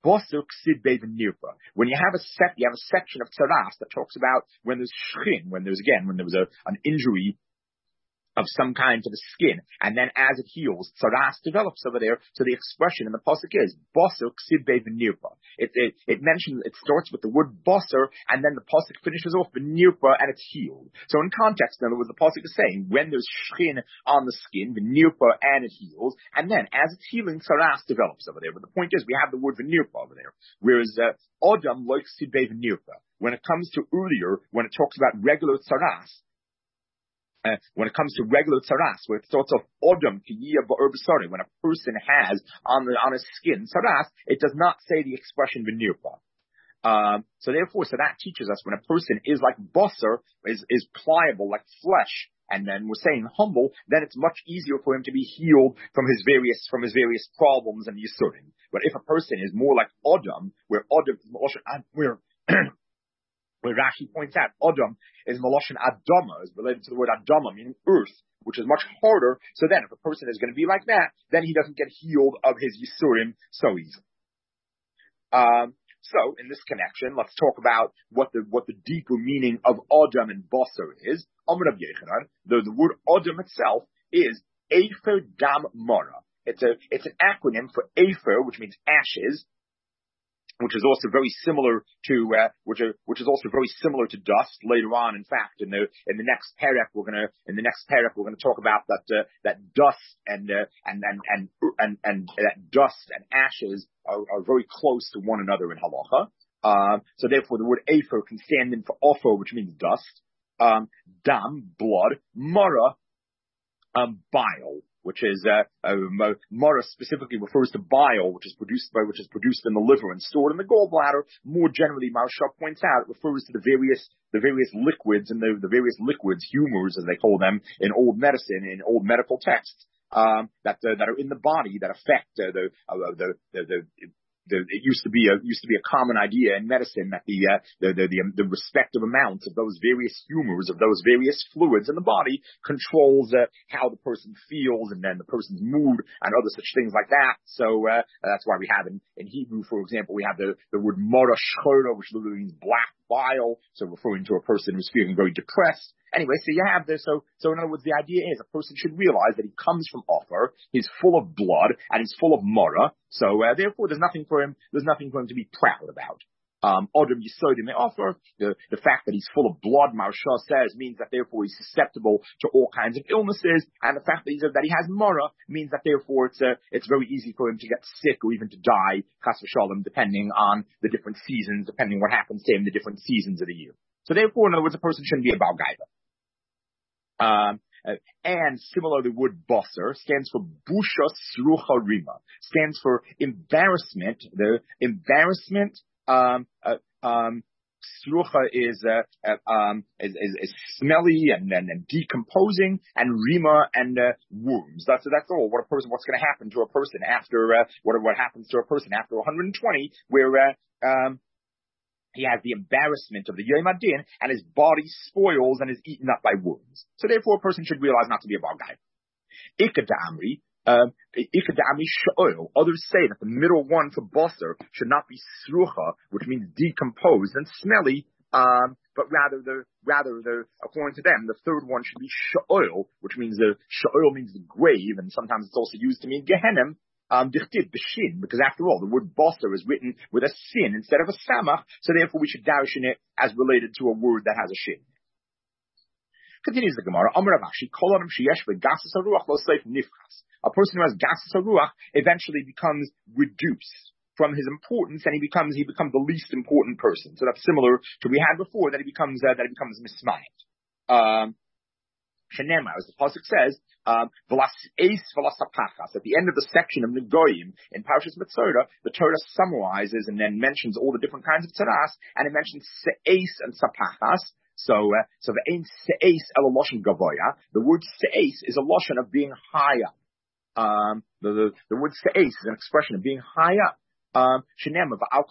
when you have a sec, you have a section of tzaras that talks about when there's shchin, when there's again, when there was a, an injury of some kind to the skin, and then as it heals, tzaras develops over there. So the expression in the pasuk is basar ksib b'nirpa. It it it mentions, it starts with the word basar, and then the pasuk finishes off b'nirpa, and it's healed. So in context, in other words, the pasuk is saying when there's shchin on the skin, b'nirpa, and it heals, and then as it's healing, tzaras develops over there. But the point is, we have the word b'nirpa over there, whereas uh, Adam like ksib b'nirpa. When it comes to earlier, when it talks about regular tzaras. Uh, when it comes to regular tzaras, where it starts off odom kiyya ba'ur b'sari, when a person has on the on his skin tzaras, it does not say the expression v'nirpa. Um, so therefore, so that teaches us when a person is like basar, is is pliable like flesh, and then we're saying humble, then it's much easier for him to be healed from his various from his various problems and yisurim. But if a person is more like odom, where odom where where Rashi points out, Adam is Maloshin Adama, is related to the word Adama, meaning earth, which is much harder. So then, if a person is going to be like that, then he doesn't get healed of his Yisurim so easily. Um, so, in this connection, let's talk about what the what the deeper meaning of Adam and Basar is. Amar Rav Yechanan, the, the word Adam itself is Efer Dam Mara. It's a it's an acronym for Efer, which means ashes, which is also very similar to, uh, which, are, which is also very similar to dust later on. In fact, in the, in the next parak, we're gonna, in the next parak, we're gonna talk about that, uh, that dust and, uh, and, and, and, and, and that dust and ashes are, are very close to one another in halacha. Um, so therefore the word afer can stand in for ofo, which means dust, um, dam, blood, mara, um, bile, which is uh, uh, Mara specifically refers to bile, which is produced by which is produced in the liver and stored in the gallbladder. More generally, Maharsha points out, it refers to the various the various liquids and the, the various liquids, humors as they call them in old medicine, in old medical texts, um, that uh, that are in the body that affect uh, the, uh, the the the The, it used to be a used to be a common idea in medicine that the uh, the, the the the respective amounts of those various humors of those various fluids in the body controls uh, how the person feels and then the person's mood and other such things like that. So uh, that's why we have in, in Hebrew, for example, we have the the word mara shchora, which literally means black bile, so referring to a person who's feeling very depressed. Anyway, so you have this. So, so in other words, the idea is a person should realize that he comes from Ofer, he's full of blood, and he's full of mara. So, uh, therefore, there's nothing for him. There's nothing for him to be proud about. Um, Adam Yisodim Ofer, the the fact that he's full of blood, Maharsha says, means that therefore he's susceptible to all kinds of illnesses, and the fact that he's that he has mara means that therefore it's uh, it's very easy for him to get sick or even to die, chas v'shalom, depending on the different seasons, depending what happens to him, the different seasons of the year. So therefore, in other words, a person shouldn't be a Baal Gaiva. Um, uh, and similar, the word bosser stands for busha srucha rima, stands for embarrassment. The embarrassment, um, uh, um, srucha is, uh, uh, um, is, is, is smelly and, and, and decomposing, and rima and, uh, wounds. That's, that's all. What a person, what's going to happen to a person after, uh, what, what happens to a person after one hundred twenty, where, uh, um, he has the embarrassment of the Yom Adin, and his body spoils and is eaten up by wounds. So therefore, a person should realize not to be a Baal Gaiva. Ikadamri, um, Ikadamri Sha'ol. Others say that the middle one for Basar should not be Srucha, which means decomposed and smelly, um, but rather the, rather the, according to them, the third one should be Sha'ol, which means the, Sha'ol means the grave, and sometimes it's also used to mean Gehenna. Um, b'shin, because after all, the word basar is written with a sin instead of a samach, so therefore we should darshan it as related to a word that has a shin. Continues the Gemara, Amar Rav Ashi, Kol adam sheyesh v'gasas haruach lo seif nifchas. A person who has gasas haruach eventually becomes reduced from his importance, and he becomes he becomes the least important person. So that's similar to we had before, that he becomes uh, that he becomes mismayit. Um, Shenema, as the pasuk says, um, Velas Eis Velas Sapachas. At the end of the section of Negoim in Parshas Metzora, the Torah summarizes and then mentions all the different kinds of tzaras, and it mentions Se'eis and Sapachas. So, uh, so the Ein Se'eis El Loshen Gavoya. The word Se'eis is a loshen of being high up. Um, the, the the word Se'eis is an expression of being high up. Um, so the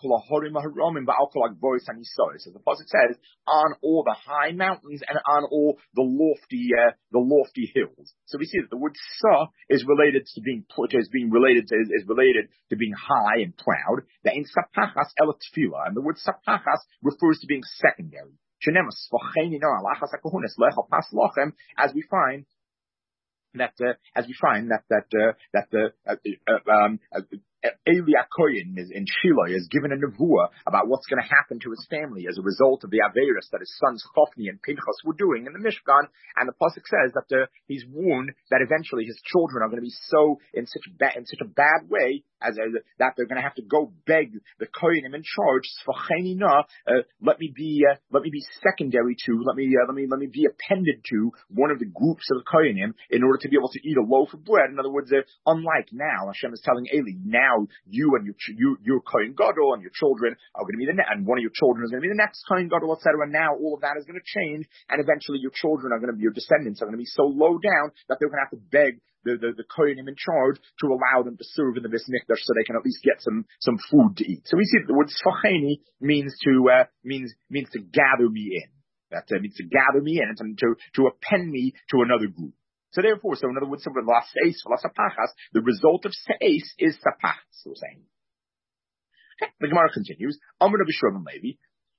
pasuk says, on all the high mountains and on all the lofty, uh, the lofty hills. So we see that the word sa is related to being put, is being related to, is, is related to being high and proud. The in sapachas el tefillah, and the word sapachas refers to being secondary. As we find that, uh, as we find that, that, uh, that the, uh, uh, um, uh, Eli HaKoyin is in Shiloh is given a nevuah about what's going to happen to his family as a result of the Averis that his sons Chofni and Pinchas were doing in the Mishkan. And the pasuk says that uh, he's warned that eventually his children are going to be so in such ba- in such a bad way as, as that they're going to have to go beg the Koyanim in charge. Uh, let me be uh, let me be secondary to let me uh, let me let me be appended to one of the groups of the Koyanim in order to be able to eat a loaf of bread. In other words, uh, unlike now, Hashem is telling Eli now. You and your you your Kohen Gadol and your children are going to be the ne- and one of your children is going to be the next Kohen Gadol, et cetera. Now all of that is going to change, and eventually your children are going to be your descendants are going to be so low down that they're going to have to beg the the, the Kohenim in charge to allow them to serve in the Beis Mikdash so they can at least get some some food to eat. So we see that the word Sfacheni means to uh, means means to gather me in. That uh, means to gather me in and to to append me to another group. So therefore, so in other words, so the result of se'es is sapachas, so we're saying. Okay, the Gemara continues. Amar Rabbi Shimon Levi,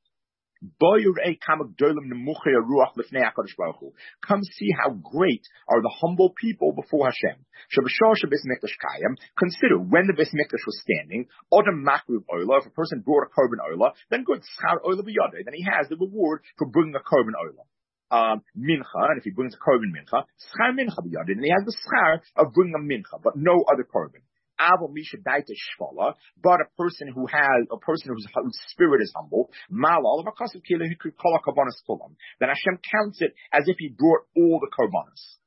come see how great are the humble people before Hashem. Consider when the Beis Mikdash was standing, if a person brought a korban oila, then good, then he has the reward for bringing a korban oila. Um, mincha, and if he brings a korban mincha, schar mincha b'yadin, and he has the schar of bringing a mincha, but no other korban. Avo misha daita shvala, but a person who has, a person whose, whose spirit is humble, malal v'kasav kila hikri kol hakabanas kulam, then Hashem counts it as if he brought all the korbanos.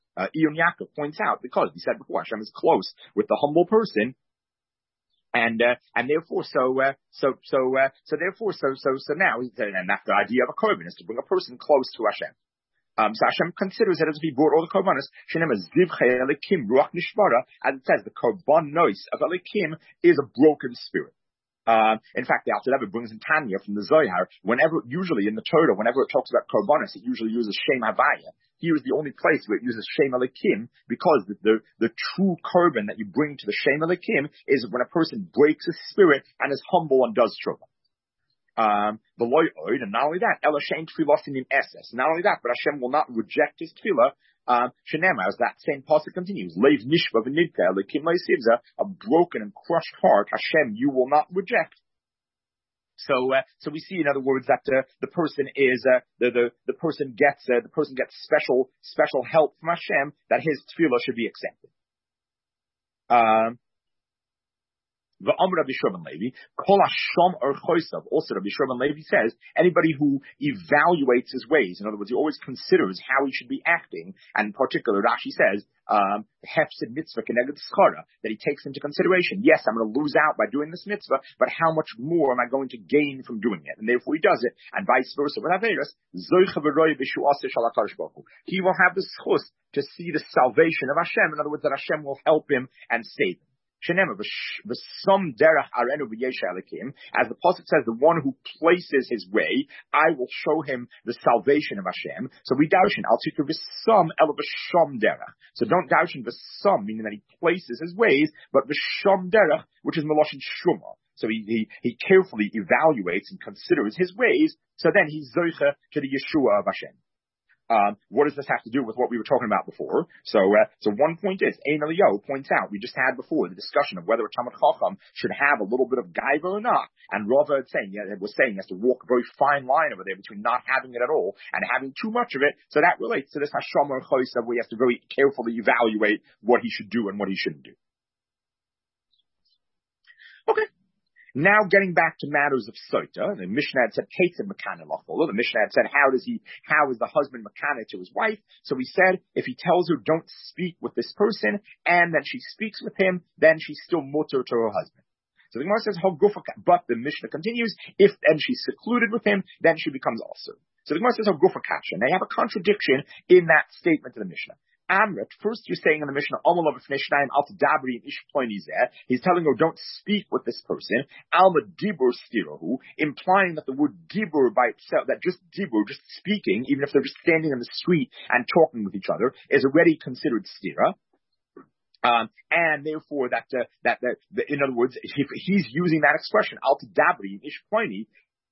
Uh, Iyun Yaakov points out, because we said before, Hashem is close with the humble person, and uh, and therefore, so uh, so so uh, so therefore, so so so now, and that's the idea of a korban, is to bring a person close to Hashem. Um, so Hashem considers it as if he brought all the korbanos. Shenem as zivchei elikim ruach nishbara, as it says, the korban nois of elikim is a broken spirit. Um, in fact, the Alter Rebbe brings in Tanya from the Zohar, whenever, usually in the Torah, whenever it talks about korbanos, it usually uses Shem Havaya. Here is the only place where it uses Shem Elikim, because the, the, the true korban that you bring to the Shem Elikim is when a person breaks his spirit and is humble and does tshuva. Um, the loy oid, and not only that, Ela shein tefillah in esses. Not only that, but Hashem will not reject his tefillah. Um, Shenema, as that same pasuk continues, Leiv nishva v'nidka elikim le'sivza, a broken and crushed heart, Hashem, you will not reject. So, uh, so we see, in other words, that uh, the person is uh, the the the person gets uh, the person gets special special help from Hashem, that his tefillah should be accepted. Um. The Amr Rabbi Shimon Levi, Kol Hasham or Chosav. Also, Rabbi Shimon Levi says anybody who evaluates his ways, in other words, he always considers how he should be acting, and in particular, Rashi says, um, Hefsid mitzvah keneged schara, that he takes into consideration. Yes, I'm going to lose out by doing this mitzvah, but how much more am I going to gain from doing it? And therefore, he does it, and vice versa with Averis. He will have the schus to see the salvation of Hashem. In other words, that Hashem will help him and save him. As the pasuk says, the one who places his way, I will show him the salvation of Hashem. So we darshan al tikra v'sam el v'sham derech. So don't darshan v'sam, meaning that he places his ways, but v'sham derech, which is meloshin shuma. So he, he he carefully evaluates and considers his ways. So then he's zoicha to the Yeshua of Hashem. Um, what does this have to do with what we were talking about before? So, uh, so one point is, Ein Eliyahu points out, we just had before the discussion of whether a Talmid Chacham should have a little bit of gaiva or not. And Rava is saying, yeah, was saying he has to walk a very fine line over there between not having it at all and having too much of it. So that relates to this Hasham or Chosav, where he has to very carefully evaluate what he should do and what he shouldn't do. Okay. Now getting back to matters of Sota, the Mishnah had said, Ketzad Makana Lachol. The Mishnah had said, how does he, how is the husband Makana to his wife? So we said, if he tells her, don't speak with this person, and then she speaks with him, then she's still mutter to her husband. So the Gemara says, but the Mishnah continues, if then she's secluded with him, then she becomes also. So the Gemara says, and they have a contradiction in that statement of the Mishnah. Amrit, first you're saying in the Mishnah, he's telling her, don't speak with this person, Alma Dibur Stirahu, implying that the word Dibur by itself, that just Dibur, just speaking, even if they're just standing in the street and talking with each other, is already considered Stira. Um, and therefore that, uh, that, that, that, in other words, if he's using that expression, Al Dabri, Ishpoini,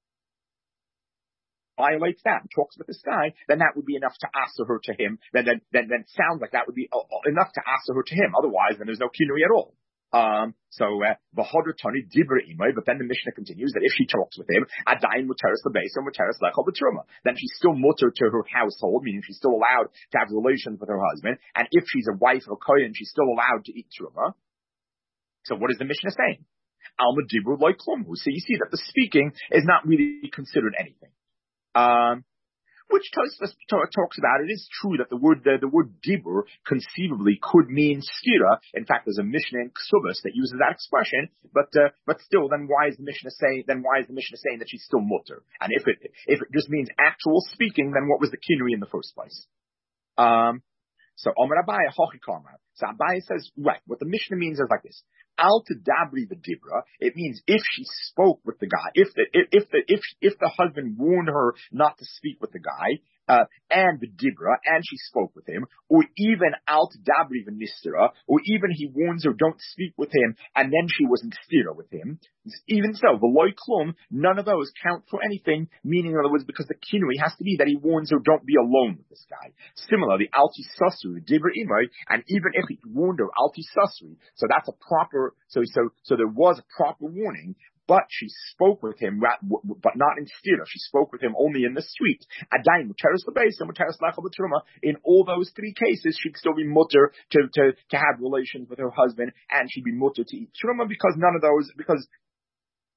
violates that and talks with this guy, then that would be enough to answer her to him. Then, then, then, then it sounds like that would be uh, enough to answer her to him. Otherwise, then there's no kinui at all. Um, so, v'hodr tani dibra imay, but then the Mishnah continues that if she talks with him, adayin muteris lebeisa muteris lechol b'truma, then she's still mutter to her household, meaning she's still allowed to have relations with her husband. And if she's a wife of a kohen, she's still allowed to eat truma. So what is the Mishnah saying? Alma dibur loy klumhu. So you see that the speaking is not really considered anything. Um, which Tosfos talks about. It is true that the word the, the word dibur conceivably could mean skira. In fact, there's a Mishnah in Ksubas that uses that expression. But uh, but still, then why is the Mishnah saying? Then why is the Mishnah saying that she's still mutter? And if it if it just means actual speaking, then what was the kinui in the first place? Um. So Omer Abaye Hochi Karma. So Abaye says, right, what the Mishnah means is like this. Al Tadabri the Dibra, it means if she spoke with the guy, if the if the if if the husband warned her not to speak with the guy, uh, and the Dibra, and she spoke with him, or even Al Tadabri the Nistera, or even he warns her, don't speak with him, and then she wasn't stira with him. Even so, Veloy Klum, none of those count for anything, meaning in other words, because the kinui has to be that he warns her, don't be alone with this guy. Similarly, Alti Sasri, Dibra Imoy, and even if he warned her, Alti Sasri, so that's a proper, so, so, so there was a proper warning, but she spoke with him, but not in stira. She spoke with him only in the street. Adayin, muteris lebeis, and muteris lechol b'truma. In all those three cases, she'd still be mutter to, to, to have relations with her husband, and she'd be mutter to eat truma, because none of those, because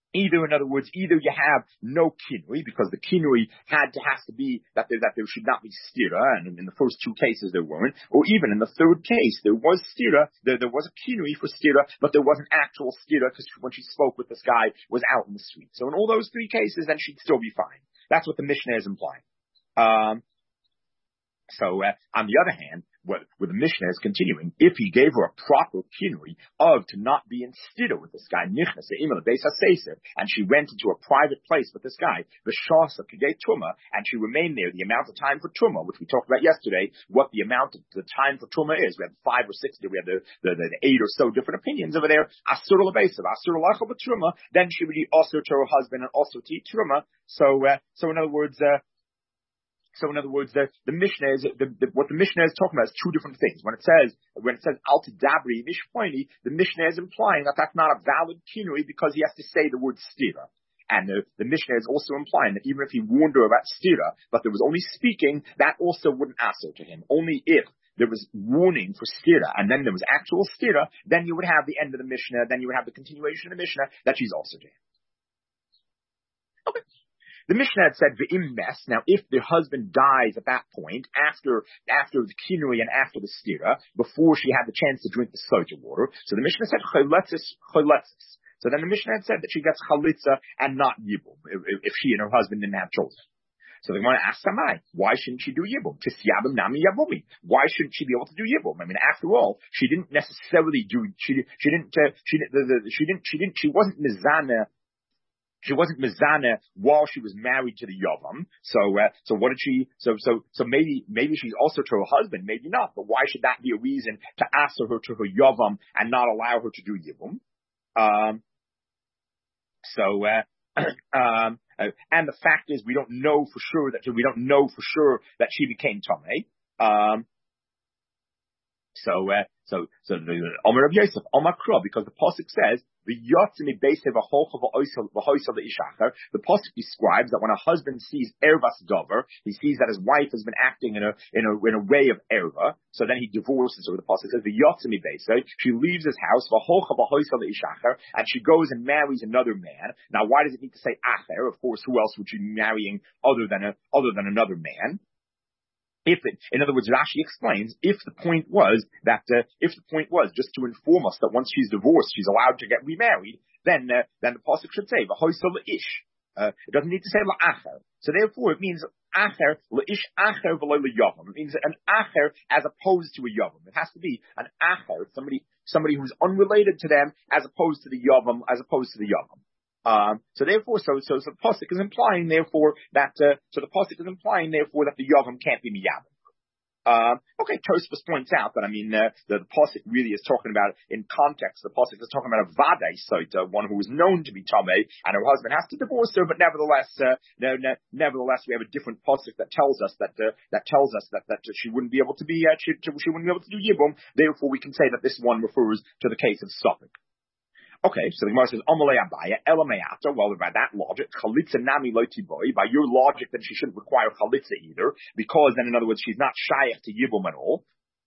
Either, in other words, either you have no kinui, because the kinui had to, has to be that there, that there should not be stira, and in the first two cases there weren't, or even in the third case there was stira, there, there was a kinui for stira, but there wasn't actual stira, because when she spoke with this guy was out in the street. So in all those three cases, then she'd still be fine. That's what the Mishnah is implying. Um, So, uh, on the other hand, what, what the Mishnah is continuing, if he gave her a proper kinui of to not be in stira with this guy, nichnas imel beis haseser, and she went into a private place with this guy, v'shasa k'dei tuma, and she remained there the amount of time for tuma, which we talked about yesterday, what the amount of the time for tuma is. We have five or six, we have the, the, the, the eight or so different opinions over there. Asur l'beisiv, asur l'achal b'truma, then she would be also to her husband and also to eat truma. So, uh, so in other words, uh, So in other words, the, the Mishnah is, the, the, what the Mishnah is talking about is two different things. When it says, when it says, Al Tidabri Mishpoini, the Mishnah is implying that that's not a valid kinui because he has to say the word stira. And the, the Mishnah is also implying that even if he warned her about stira, but there was only speaking, that also wouldn't answer to him. Only if there was warning for stira, and then there was actual stira, then you would have the end of the Mishnah, then you would have the continuation of the Mishnah that she's also doing. Okay. The Mishnah had said, V'im mes, now if the husband dies at that point, after after the kinui and after the stira, before she had the chance to drink the soja water, so the Mishnah said, Choletzis, Choletzis. So then the Mishnah had said that she gets chalitza and not yibum, if, if she and her husband didn't have children. So they want to ask Samai, why shouldn't she do yibum? Tisyabim nami yabumi. Why shouldn't she be able to do yibum? I mean, after all, she didn't necessarily do, she, she didn't, uh, she, the, the, she didn't, she didn't, she wasn't mizana. She wasn't mizana while she was married to the yavam. So, uh, so what did she? So, so, so maybe, maybe she's also to her husband, maybe not. But why should that be a reason to answer her to her yavam and not allow her to do yibum? Um, so, uh, um, uh, and the fact is, we don't know for sure that we don't know for sure that she became tamei. Um, so, uh, so, so the Omer of Yosef, Omer Kra, because the pasuk says, the pasuk describes that when a husband sees ervas dover, he sees that his wife has been acting in a in a in a way of erva, so then he divorces her. The pasuk says the yotzimi beise, she leaves his house, and she goes and marries another man. Now, why does it need to say acher? Of course, who else would she be marrying other than a other than another man? If it, in other words, Rashi explains, if the point was that, uh, if the point was just to inform us that once she's divorced, she's allowed to get remarried, then, uh, then the pasuk should say, v'hoisel le'ish. Uh, it doesn't need to say la'acher. So therefore it means acher, le'ish acher v'lo le'yavam. It means an acher as opposed to a yavam. It has to be an acher, somebody, somebody who's unrelated to them as opposed to the yavam, as opposed to the yavam. Um, so therefore, so, so, so the pasuk is implying, therefore, that, uh, so the pasuk is implying, therefore, that the yavam can't be miyabim. Um, okay, Tosfos points out that, I mean, uh, the, the pasuk really is talking about, in context, the pasuk is talking about a vadei soita, one who is known to be tamei, and her husband has to divorce her, but nevertheless, uh, no, no, nevertheless, we have a different pasuk that tells us that, uh, that tells us that, that she wouldn't be able to be, uh, she, she wouldn't be able to do yibum. Therefore, we can say that this one refers to the case of Suffolk. Okay, so the Gemara says, Amalei Abaya, Elameata, well, by that logic, Chalitza Nami Lotiboy, by your logic, then she shouldn't require Chalitza either, because then, in other words, she's not Shaykh to Yibum at all.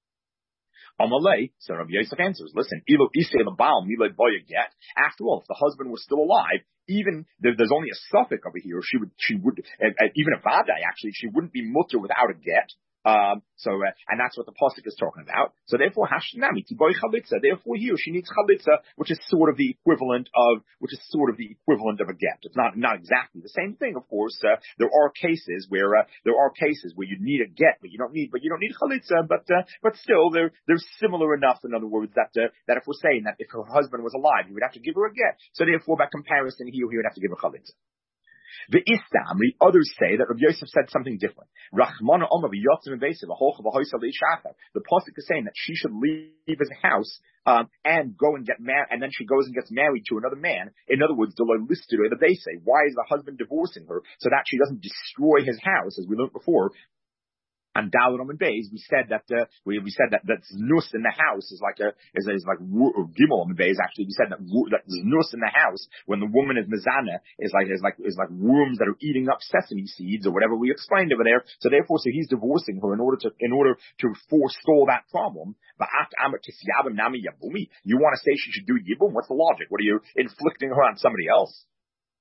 Amalei, so Rabbi Yosef answers, listen, Ilo Isei Labal, Milei Boya get, after all, if the husband was still alive, even, there, there's only a suffix over here, she would, she would, uh, uh, even a Vadai, actually, she wouldn't be mutter without a get. Um, so, uh, and that's what the pasuk is talking about. So therefore, hashnami tiboy chalitza. Therefore, here she needs chalitza, which is sort of the equivalent of, which is sort of the equivalent of a get. It's not not exactly the same thing, of course. Uh, there are cases where uh, there are cases where you need a get, but you don't need, but you don't need chalitza. But uh, but still, they're they're similar enough. In other words, that uh, that if we're saying that if her husband was alive, he would have to give her a get. So therefore, by comparison, here he would have to give her chalitza. The Istamri, others say that Rabbi Yosef said something different. Rachmana Omer v'yotzim v'esiv v'holcha v'hoisel le'ishacha. The pasuk is saying that she should leave his house um, and go and get married, and then she goes and gets married to another man. In other words, the listed or the they say, why is the husband divorcing her so that she doesn't destroy his house, as we learned before? And Dalit Omen Beis, we said that uh, we we said that that znus in the house is like a is, is like or Gimel Omen Beis. Actually, we said that that znus in the house when the woman is mizana is like is like is like worms that are eating up sesame seeds or whatever we explained over there. So therefore, so he's divorcing her in order to in order to forestall that problem. But you want to say she should do yibum? What's the logic? What are you inflicting her on somebody else?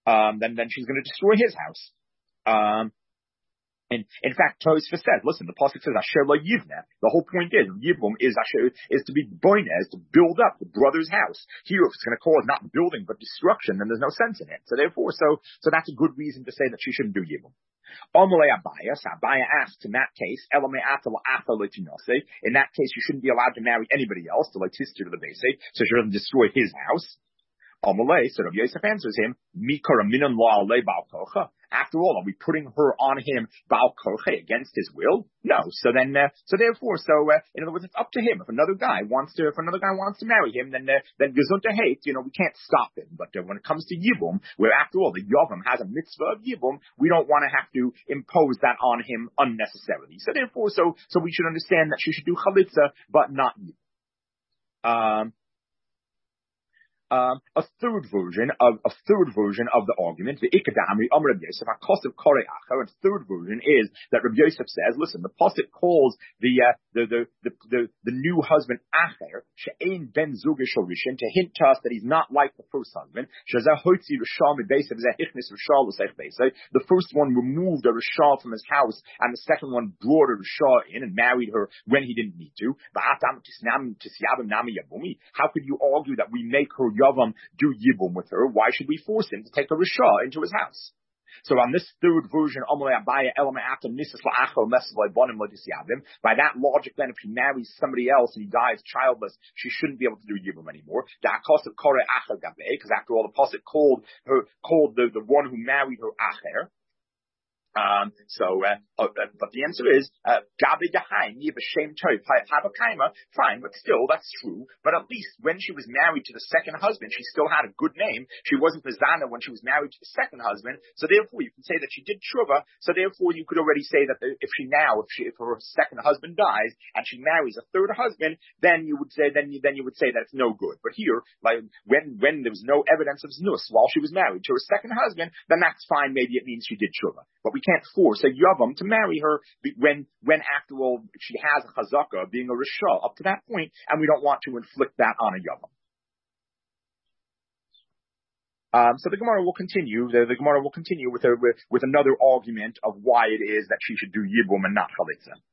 um, then then she's going to destroy his house. Um, And in fact, Tosfos says, listen, the pasuk says Asher lo yivneh. The whole point is Yibum is Asher is to be boineh, is to build up the brother's house. Here, if it's going to cause not building but destruction, then there's no sense in it. So therefore, so so that's a good reason to say that she shouldn't do Yibum. Amalei Abaya, so Abaya asks in that case, Elamei Atala Atha Letinose. In that case, you shouldn't be allowed to marry anybody else to Letistir to the base, so she doesn't destroy his house. Amalei, so Rav Yosef answers him, Mikara minan la ale bal kocha. After all, are we putting her on him bal kocha against his will? No. So then, uh, so therefore, so uh, in other words, it's up to him. If another guy wants to, if another guy wants to marry him, then uh, then gesunta hate, you know, we can't stop him. But uh, when it comes to yibum, where after all the yavam has a mitzvah of yibum, we don't want to have to impose that on him unnecessarily. So therefore, so so we should understand that she should do chalitza, but not yibum. Um. Um, a third version of a third version of the argument, the Ikadami Amr Rabbi Yosef, a of Korei Acher, and third version is that Rabbi Yosef says, listen, the pasuk calls the uh, the, the the the the new husband Acher she'ein ben zugish orishin, to hint to us that he's not like the first husband. The first one removed a Rishah from his house, and the second one brought a Rishah in and married her when he didn't need to. How could you argue that we make her Yavam do Yibum with her? Why should we force him to take a Rishah into his house? So on this third version, by that logic, then if he marries somebody else and he dies childless, she shouldn't be able to do Yibum anymore. Because after all, the pasuk called her, called the, the one who married her Acher. Um, so, uh, uh, but the answer is, uh, fine, but still, that's true. But at least when she was married to the second husband, she still had a good name. She wasn't Mizana when she was married to the second husband. So therefore, you can say that she did Tshuva. So therefore, you could already say that if she now, if she, if her second husband dies and she marries a third husband, then you would say, then you, then you would say that it's no good. But here, like, when, when there was no evidence of Znus while she was married to her second husband, then that's fine. Maybe it means she did Tshuva. But we can't force a Yavam to marry her when, when after all, she has a Chazakah being a Rishah up to that point, and we don't want to inflict that on a Yavam. Um, so the Gemara will continue, the, the Gemara will continue with, a, with, with another argument of why it is that she should do Yibum and not Chalitza.